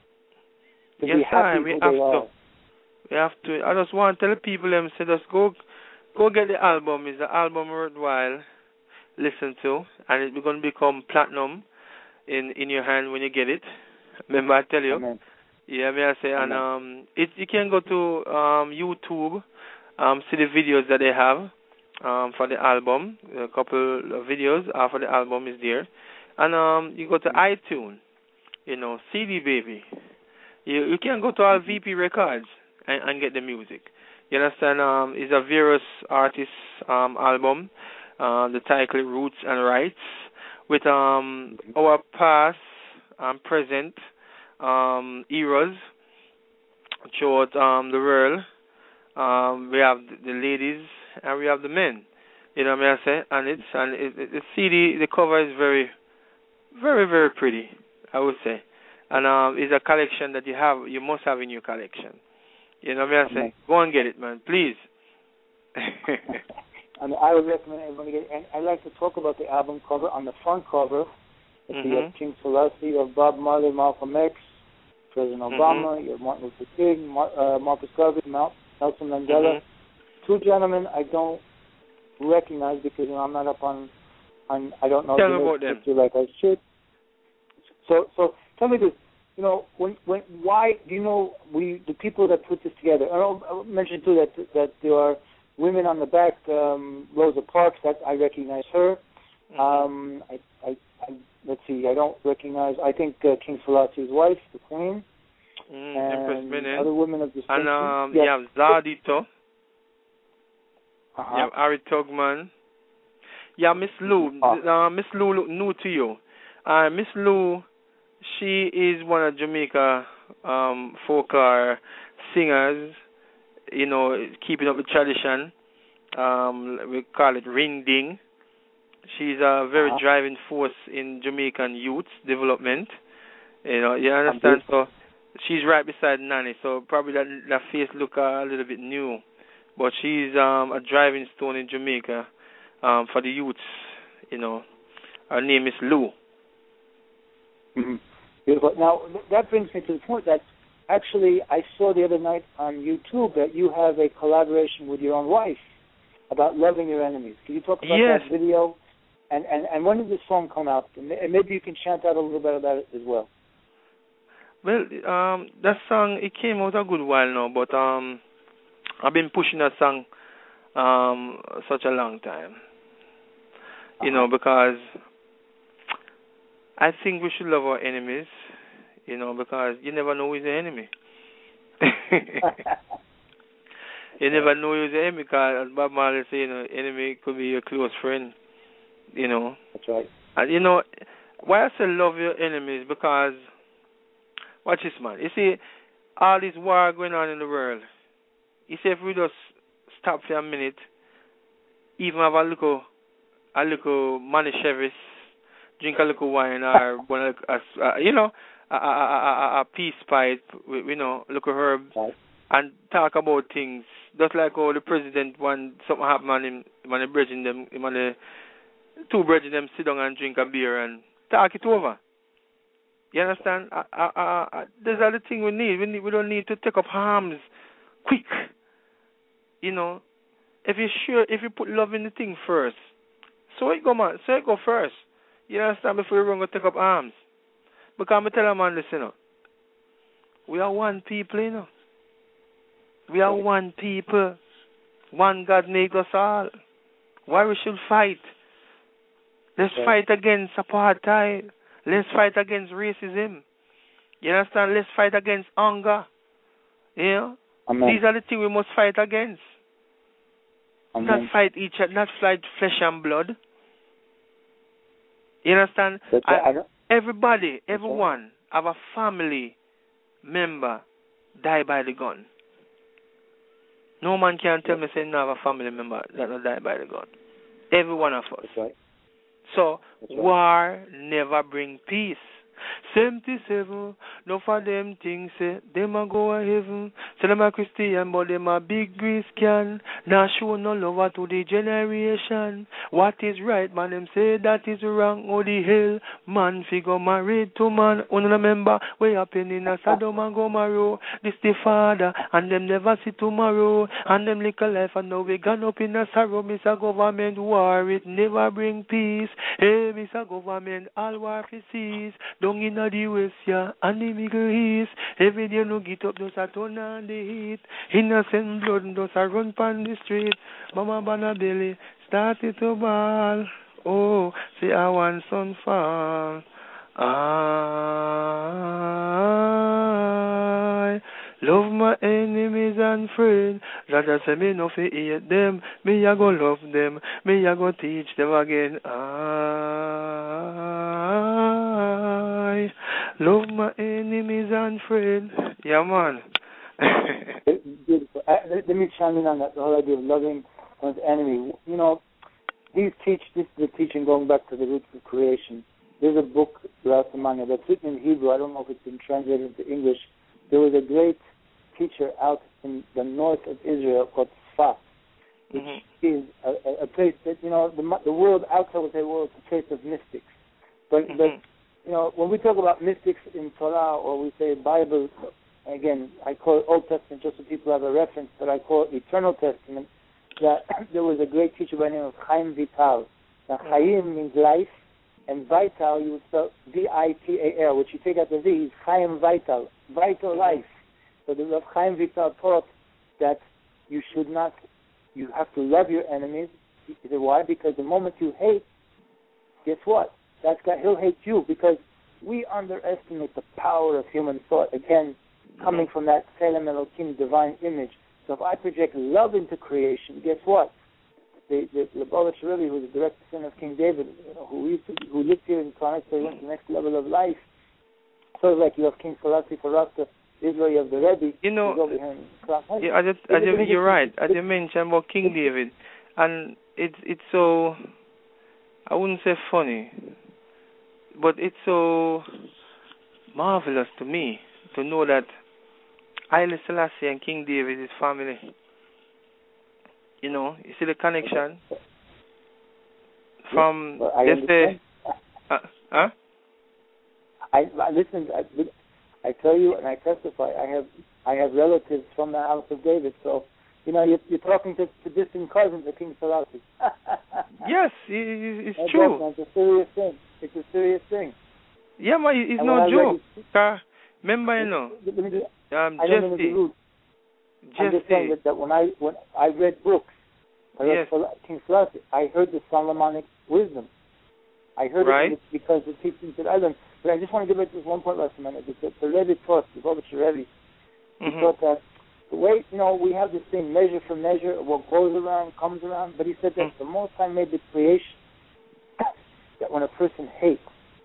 To yes, be happy sir. We who have they to. are. We have to. I just want to tell people them say just go, go get the album. It's the album worthwhile. Listen to, and it's going to become platinum in in your hand when you get it. Remember, I tell you. Amen. Yeah, may I say, Amen. and um, it you can go to um YouTube, um, see the videos that they have, um, for the album. A couple of videos after the album is there, and um, you go to iTunes, you know, C D Baby. You you can go to our V P Records and, and get the music. You understand? Um, it's a various artists um album. Uh, the title Roots and Rights, with um our past and present um eras throughout um the world. Um, we have the ladies and we have the men. You know what I say? And it's and it, it, the C D, the cover is very, very, very pretty, I would say. And um, it's a collection that you have, you must have in your collection. You know what I say? Amen. Go and get it, man, please. I mean, I would recommend everyone to get it. And I like to talk about the album cover. On the front cover, it's mm-hmm. you have King Selassie, you have Bob Marley, Malcolm X, President Obama, mm-hmm. you have Martin Luther King, Mar- uh, Marcus Garvey, Mal- Nelson Mandela. Mm-hmm. Two gentlemen I don't recognize because you know, I'm not up on, on I don't know Tell the me about them. picture like I should. So, so tell me this. You know, when, when, why do you know we the people that put this together? I mentioned too that that there are women on the back. Um, Rosa Parks, that I recognize her. Mm-hmm. Um, I, I, I, let's see, I don't recognize. I think uh, King Selassie's wife, the Queen, mm, and Empress other women of distinction. And um, yes. you have Zadito. Uh-huh. You have Harry Tugman. Yeah, Miss Lou. Oh. Uh, Miss Lou look new to you. Uh, Miss Lou. She is one of Jamaica um, folklore singers, you know, keeping up the tradition. Um, we call it ring ding. She's a very uh-huh. driving force in Jamaican youth development. You know, you understand? So she's right beside Nanny, so probably that, that face look a little bit new but she's um, a driving stone in Jamaica um, for the youths. You know, her name is Lou. Mm-hmm. Beautiful. Now that brings me to the point that actually I saw the other night on YouTube that you have a collaboration with your own wife about loving your enemies. Can you talk about yes. that video? And, and and when did this song come out? And maybe you can chant out a little bit about it as well. Well, um, that song, it came out a good while now, but um, I've been pushing that song um, such a long time. You uh-huh. know, because I think we should love our enemies, you know, because you never know who's the enemy. You never know who's the enemy, because as Bob Marley said, you know, enemy could be your close friend, you know. That's right. And, you know, why I say love your enemies, because, watch this, man. You see, all this war going on in the world, you see, if we just stop for a minute, even have a little, a little Manischewitz, drink a little wine, or one, a, a, you know, a, a, a, a peace pipe, you know, little herbs, right. and talk about things. Just like how the president, when something happen on him, when the brethren them, when the two brethren them sit down and drink a beer and talk it over. You understand? I, I, I, I, these are the things we need. We need. We don't need to take up arms quick. You know, if you sure, if you put love in the thing first, so it go, man. So it go first. You understand? Before you run go take up arms. Because I'm tell a man, listen, you know, we are one people, you know. We are one people. One God made us all. Why we should fight? Let's okay. fight against apartheid. Let's fight against racism. You understand? Let's fight against hunger. You know? Amen. These are the things we must fight against. Amen. Not fight each other, not fight flesh and blood. You understand? I, I everybody, everyone, have a family member die by the gun. No man can tell me say no have a family member that will die by the gun. Every one of us. That's right. So That's right. war never bring peace. seventy-seven, no for them things say them a go a heaven. Say them a Christian but them a big Greece can. Now show no love to the generation. What is right man them say that is wrong. Oh the hell man figure married to man. Only remember way happen in a Sodom and Gomorrah. This the father and them never see tomorrow. And them little life and now we gone up in a sorrow. Miss a government war it never bring peace. Hey miss a government all war for cease. Down in the West, yeah, and the Middle East. Every day no get up, just a turn on the heat. Innocent blood, just a run pon the street. Mama Bana belly, started to ball. Oh, see I want son fall. I love my enemies and friends. That I say me no fi hate them. Me a go love them. Me a go teach them again. I love my enemies and friends. Yeah, man. Beautiful. Uh, let, let me chime in on that, the whole idea of loving one's enemy. You know, these teach, this is the teaching going back to the roots of creation. There's a book, Ras Manga, that's written in Hebrew. I don't know if it's been translated into English. There was a great teacher out in the north of Israel called Sfat, which mm-hmm. is a, a, a place that, you know, the, the world outside would say, well, it's a place of mystics. But, mm-hmm. but, you know, when we talk about mystics in Torah or we say Bible, again, I call it Old Testament just so people have a reference, but I call it Eternal Testament, that there was a great teacher by the name of Chaim Vital. Now, Chaim means life, and Vital, you would spell V I T A L, which you take out the V, is Chaim Vital, vital life. So the Rav Chaim Vital taught that you should not, you have to love your enemies. He said, why? Because the moment you hate, guess what? That guy, he'll hate you, because we underestimate the power of human thought, again, coming from that Tselem Elohim divine image. So if I project love into creation, guess what? The the Lubavitch Rebbe, who was the direct son of King David, you know, who used to, who lived here in Clarence, so he went to the next level of life. Sort of like you have King Selassie for Rasta, Israel, you have the Rebbe. You know, over here in yeah, I just, I just, you're right. As you mentioned about King David, and it's it's so, I wouldn't say funny, but it's so marvelous to me to know that Haile Selassie and King David is family. You know, you see the connection from well, I let's say, uh, huh? I, I listen. I, I tell you, and I testify. I have I have relatives from the house of David. So, you know, you're, you're talking to, to distant cousins of King Selassie. Yes, it, it's That's true. It's a serious thing. It's a serious thing. Yeah, man, it's and no joke. Read, uh, remember, you know, um, I don't Jesse. mean I'm just saying that, that when I when I read books, I read yes. King Selassie, I heard the Solomonic wisdom. I heard right. it because the teachings that I learned. But I just want to give it this one point last minute. The, the Rebbe taught, the Robert Rebbe, he mm-hmm. taught that the way, you know, we have this thing, measure for measure, what goes around comes around. But he said that mm-hmm. the Most High made the creation that when a person hates,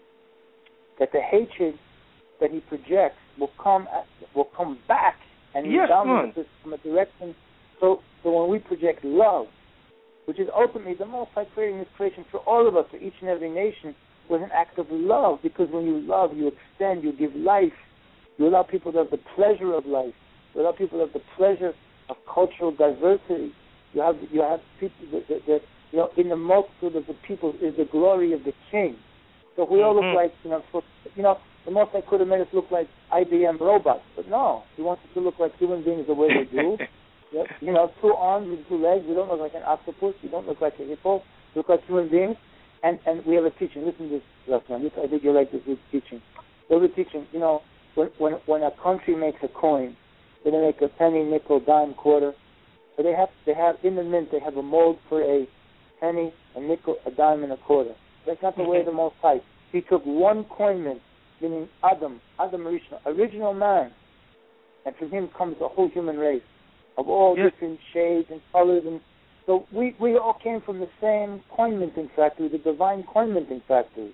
that the hatred that he projects will come at, will come back and yes, rebound from a direction. So, so when we project love, which is ultimately the Most High creating this creation for all of us, for each and every nation, was an act of love. Because when you love, you extend, you give life, you allow people to have the pleasure of life, you allow people to have the pleasure of cultural diversity. You have you have people that, that, that you know, in the multitude of the people is the glory of the King. So if we all mm-hmm. look like, you know, for, you know, the Most High could have made us look like I B M robots, but no, He wants us to look like human beings the way they do. Yep. You know, two arms and two legs. We don't look like an octopus. We don't look like a hippo. We look like human beings. And and we have a teaching. Listen to this, Rasman. This, I think you like this teaching. We have a teaching. You know, when when when a country makes a coin, they make a penny, nickel, dime, quarter. So they have they have in the mint they have a mold for a penny, a nickel, a dime, and a quarter. That's not the way of the Most High. He took one coin mint, meaning Adam, Adam original, original man, and from him comes the whole human race of all yes. different shades and colors. And so we, we all came from the same coin minting factory, the divine coin minting factory.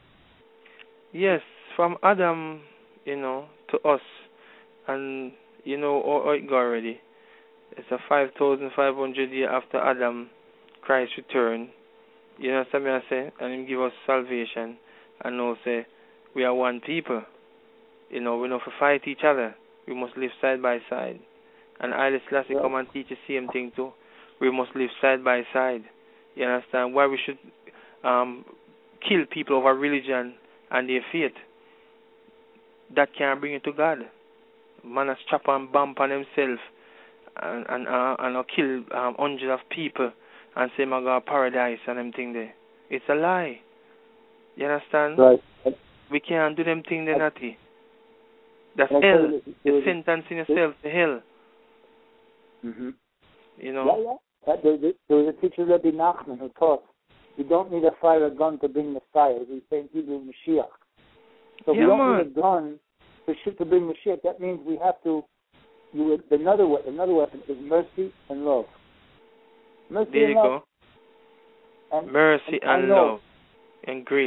Yes, from Adam, you know, to us. And, you know, how it go already. It's a five thousand five hundred year after Adam, Christ returned. You know what I say? And Him give us salvation. And now say, we are one people. You know, we don't have to fight each other. We must live side by side. And Haile Selassie yeah. come and teach the same thing too. We must live side by side. You understand? Why we should um, kill people over religion and their faith. That can't bring you to God. Man has chop and bump on himself and and uh, and uh, kill um, hundreds of people and say, "My God, paradise," and them thing there. It's a lie. You understand? Right. We can't do them thing there, Natty. That's hell. You're sentencing yourself to hell. Mm-hmm. You know? Yeah, yeah. There, there, there was a teacher, Rabbi Nachman, who taught you don't need a fire gun to bring Messiah. We say in Hebrew, Mashiach. So yeah, we don't man. need a gun to shoot to bring Mashiach. That means we have to. You another weapon. Another weapon is mercy and love. Mercy there and you love. go. And, mercy and, and love and grace.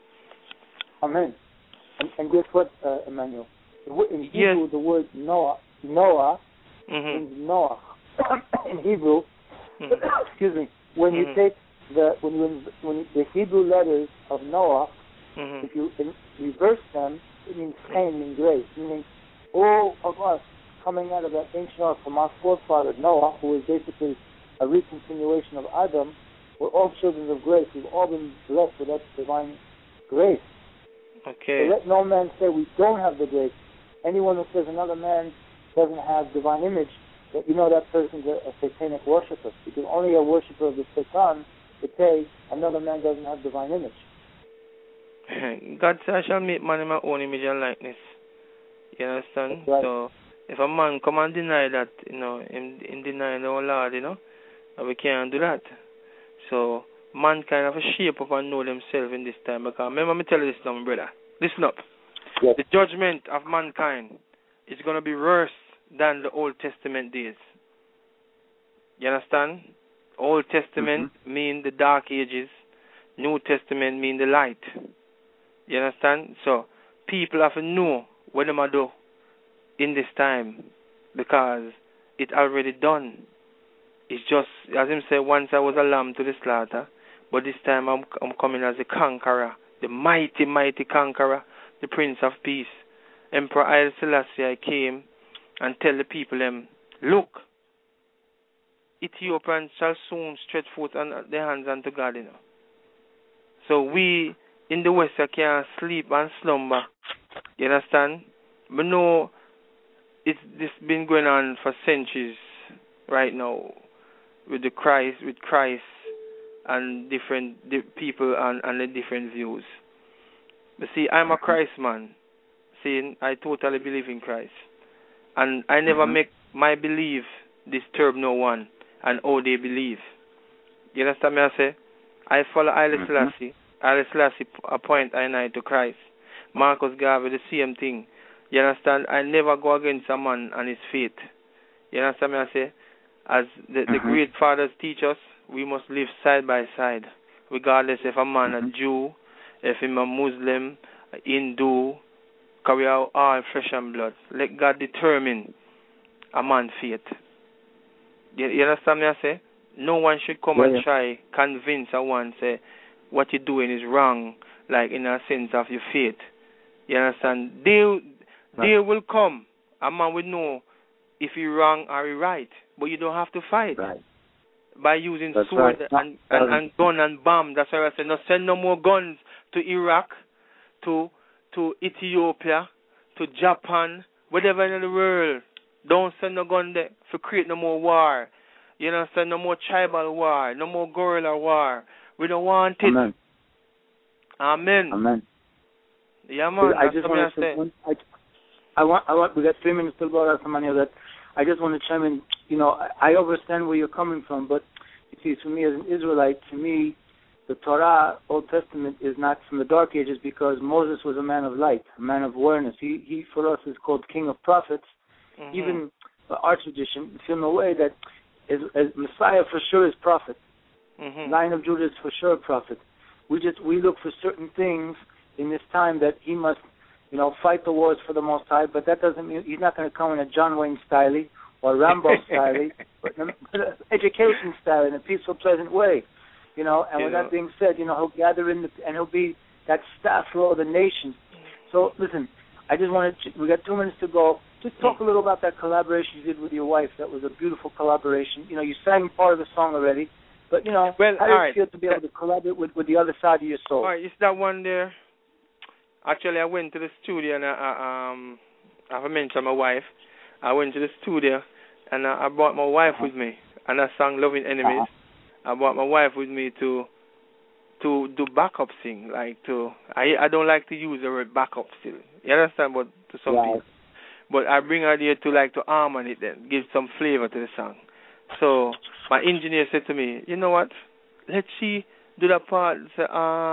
Amen. And, and guess what, uh, Emmanuel? In Hebrew, yes. the word Noah, Noah. Mm-hmm. In Noah, in Hebrew, mm-hmm. excuse me, when mm-hmm. you take the when you when you, the Hebrew letters of Noah, mm-hmm. if you in, reverse them, it means pain and grace, meaning all of us coming out of that ancient earth from our forefather Noah, who is basically a recontinuation of Adam, we're all children of grace. We've all been blessed with that divine grace. Okay. So let no man say we don't have the grace. Anyone who says another man doesn't have divine image, that you know that person's a, a satanic worshiper. Because only a worshiper of the Satan would say another man doesn't have divine image. God said, I shall make man in my own image and likeness. You understand? Right. So if a man come and deny that, you know, in, in denying our Lord, you know, we can't do that. So mankind have to shape up and know themselves in this time. Because remember me tell you this now, my brother. Listen up. Yes. The judgment of mankind is going to be worse than the Old Testament days. You understand? Old Testament mm-hmm. mean the dark ages. New Testament mean the light. You understand? So people have to know what they must do in this time because it already done. It's just, as him said, once I was a lamb to the slaughter, but this time I'm, I'm coming as a conqueror, the mighty, mighty conqueror, the Prince of Peace. Emperor Haile Selassie I came and tell the people them, look, Ethiopians shall soon stretch forth and their hands unto God, you know. So we in the West can't sleep and slumber. You understand? But no, it's this been going on for centuries right now with the Christ, with Christ and different di- people and, and the different views. But see, I'm a Christ man. See, I totally believe in Christ. And I never mm-hmm. make my belief disturb no one and how they believe. You understand me I say? I follow Haile mm-hmm. Selassie. Haile Selassie appoint I and I to Christ. Marcus Garvey, the same thing. You understand? I never go against a man and his faith. You understand me I say? As the, the mm-hmm. great fathers teach us, we must live side by side, regardless if a man mm-hmm. a Jew, if him a Muslim, a Hindu, because we are all flesh and blood. Let God determine a man's faith. You, you understand me I say? No one should come yeah, and yeah. try convince a one say what you're doing is wrong, like in a sense of your faith. You understand? They, right. they will come. A man will know if you're wrong or you're right. But you don't have to fight. Right. By using That's sword right. and, and, and gun and bomb. That's why I said, no, send no more guns to Iraq, to to Ethiopia, to Japan, whatever in the world. Don't send no gun there to create no more war. You know, send no more tribal war, no more guerrilla war. We don't want it. Amen. Amen. Amen. Yeah, man. I just want to say, one, I, I want, I want, we got three minutes to go out, Samani, that I just want to chime in. You know, I, I understand where you're coming from, but you see, for me as an Israelite, to me, the Torah, Old Testament, is not from the Dark Ages because Moses was a man of light, a man of awareness. He, he for us, is called King of Prophets. Mm-hmm. Even uh, our tradition, feel in a way that is, as Messiah for sure is prophet. Mm-hmm. Lion of Judah is for sure a prophet. We just we look for certain things in this time that he must, you know, fight the wars for the Most High, but that doesn't mean he's not going to come in a John Wayne style or Rambo style, but in an education style in a peaceful, pleasant way, you know. And yeah. with that being said, you know, he'll gather in the, and he'll be that staff for all the nations. So listen, I just wanted to, we got two minutes to go. Just talk a little about that collaboration you did with your wife. That was a beautiful collaboration. You know, you sang part of the song already, but you know, well, how do you right. feel to be able to collaborate with, with the other side of your soul? All right, it's that one there. Actually, I went to the studio and I, I um, I have mentioned my wife. I went to the studio and I, I brought my wife uh-huh. with me, and I sang "Loving Enemies." Uh-huh. I brought my wife with me to to do backup sing, like to. I I don't like to use the word backup still. You understand? But to some right. people, but I bring her there to like to harmony it, then give some flavor to the song. So my engineer said to me, "You know what? Let she do that part. Say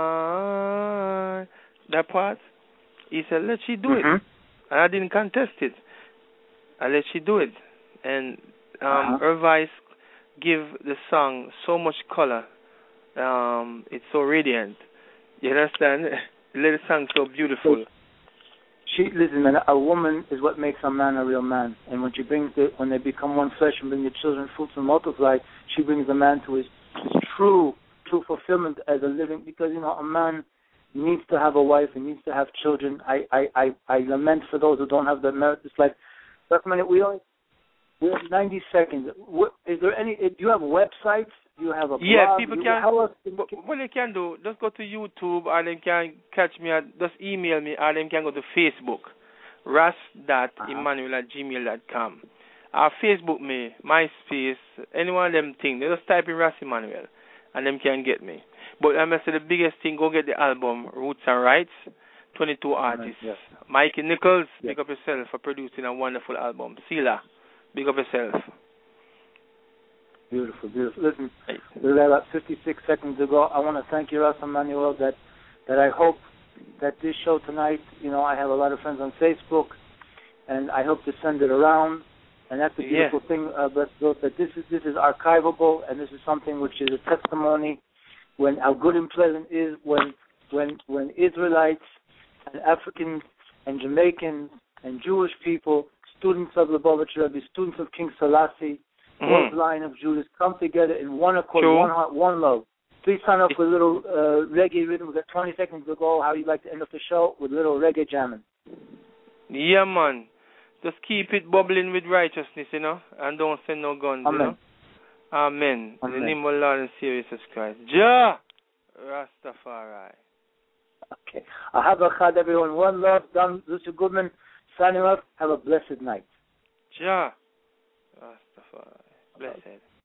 ah." That part, he said, let she do mm-hmm. it. And I didn't contest it. I let she do it. And um, uh-huh. her voice give the song so much color. Um, it's so radiant. You understand? Let the song so beautiful. She, listen, man, a woman is what makes a man a real man. And when she brings the, when they become one flesh and bring the children fruits and multiply, she brings the man to his, his true, true fulfillment as a living, because, you know, a man needs to have a wife and needs to have children. I, I, I, I lament for those who don't have the merit. It's like, look, man, we only we have ninety seconds. What, is there any? Do you have websites? Do you have a blog? Yeah, people you, can. How else what, what they can do? Just go to YouTube, or they can catch me. At, just email me, or they can go to Facebook, ras dot emmanuel at gmail dot com. Or Facebook me, MySpace, any one of them things. They just type in Ras Emmanuel, and them can get me. But I must say the biggest thing, go get the album Roots and Rights, twenty-two artists. Yes. Mikey Nichols, yes. Big up yourself for producing a wonderful album. Sila, big up yourself. Beautiful, beautiful. Listen, we got about fifty-six seconds to go. I want to thank you, Ras Emmanuel, that, that I hope that this show tonight, you know, I have a lot of friends on Facebook, and I hope to send it around. And that's the beautiful yeah. thing, uh, that this is, this is archivable, and this is something which is a testimony when how good and pleasant is when when when Israelites and Africans and Jamaicans and Jewish people, students of the Lubavitch Rebbe, students of King Selassie, mm-hmm. the Lion of Judah, come together in one accord, sure. one heart, one love. Please sign up with a little uh, reggae rhythm. We've got twenty seconds to go. How you'd like to end up the show with a little reggae jamming? Yeah, man. Just keep it bubbling with righteousness, you know, and don't send no guns, Amen. you know. Amen. Amen. In the name of Lord and Savior Jesus Christ. Jah Rastafari. Okay. I have a chad, everyone. One love. Don Lucia Goodman signing off. Have a blessed night. Jah Rastafari. Blessed.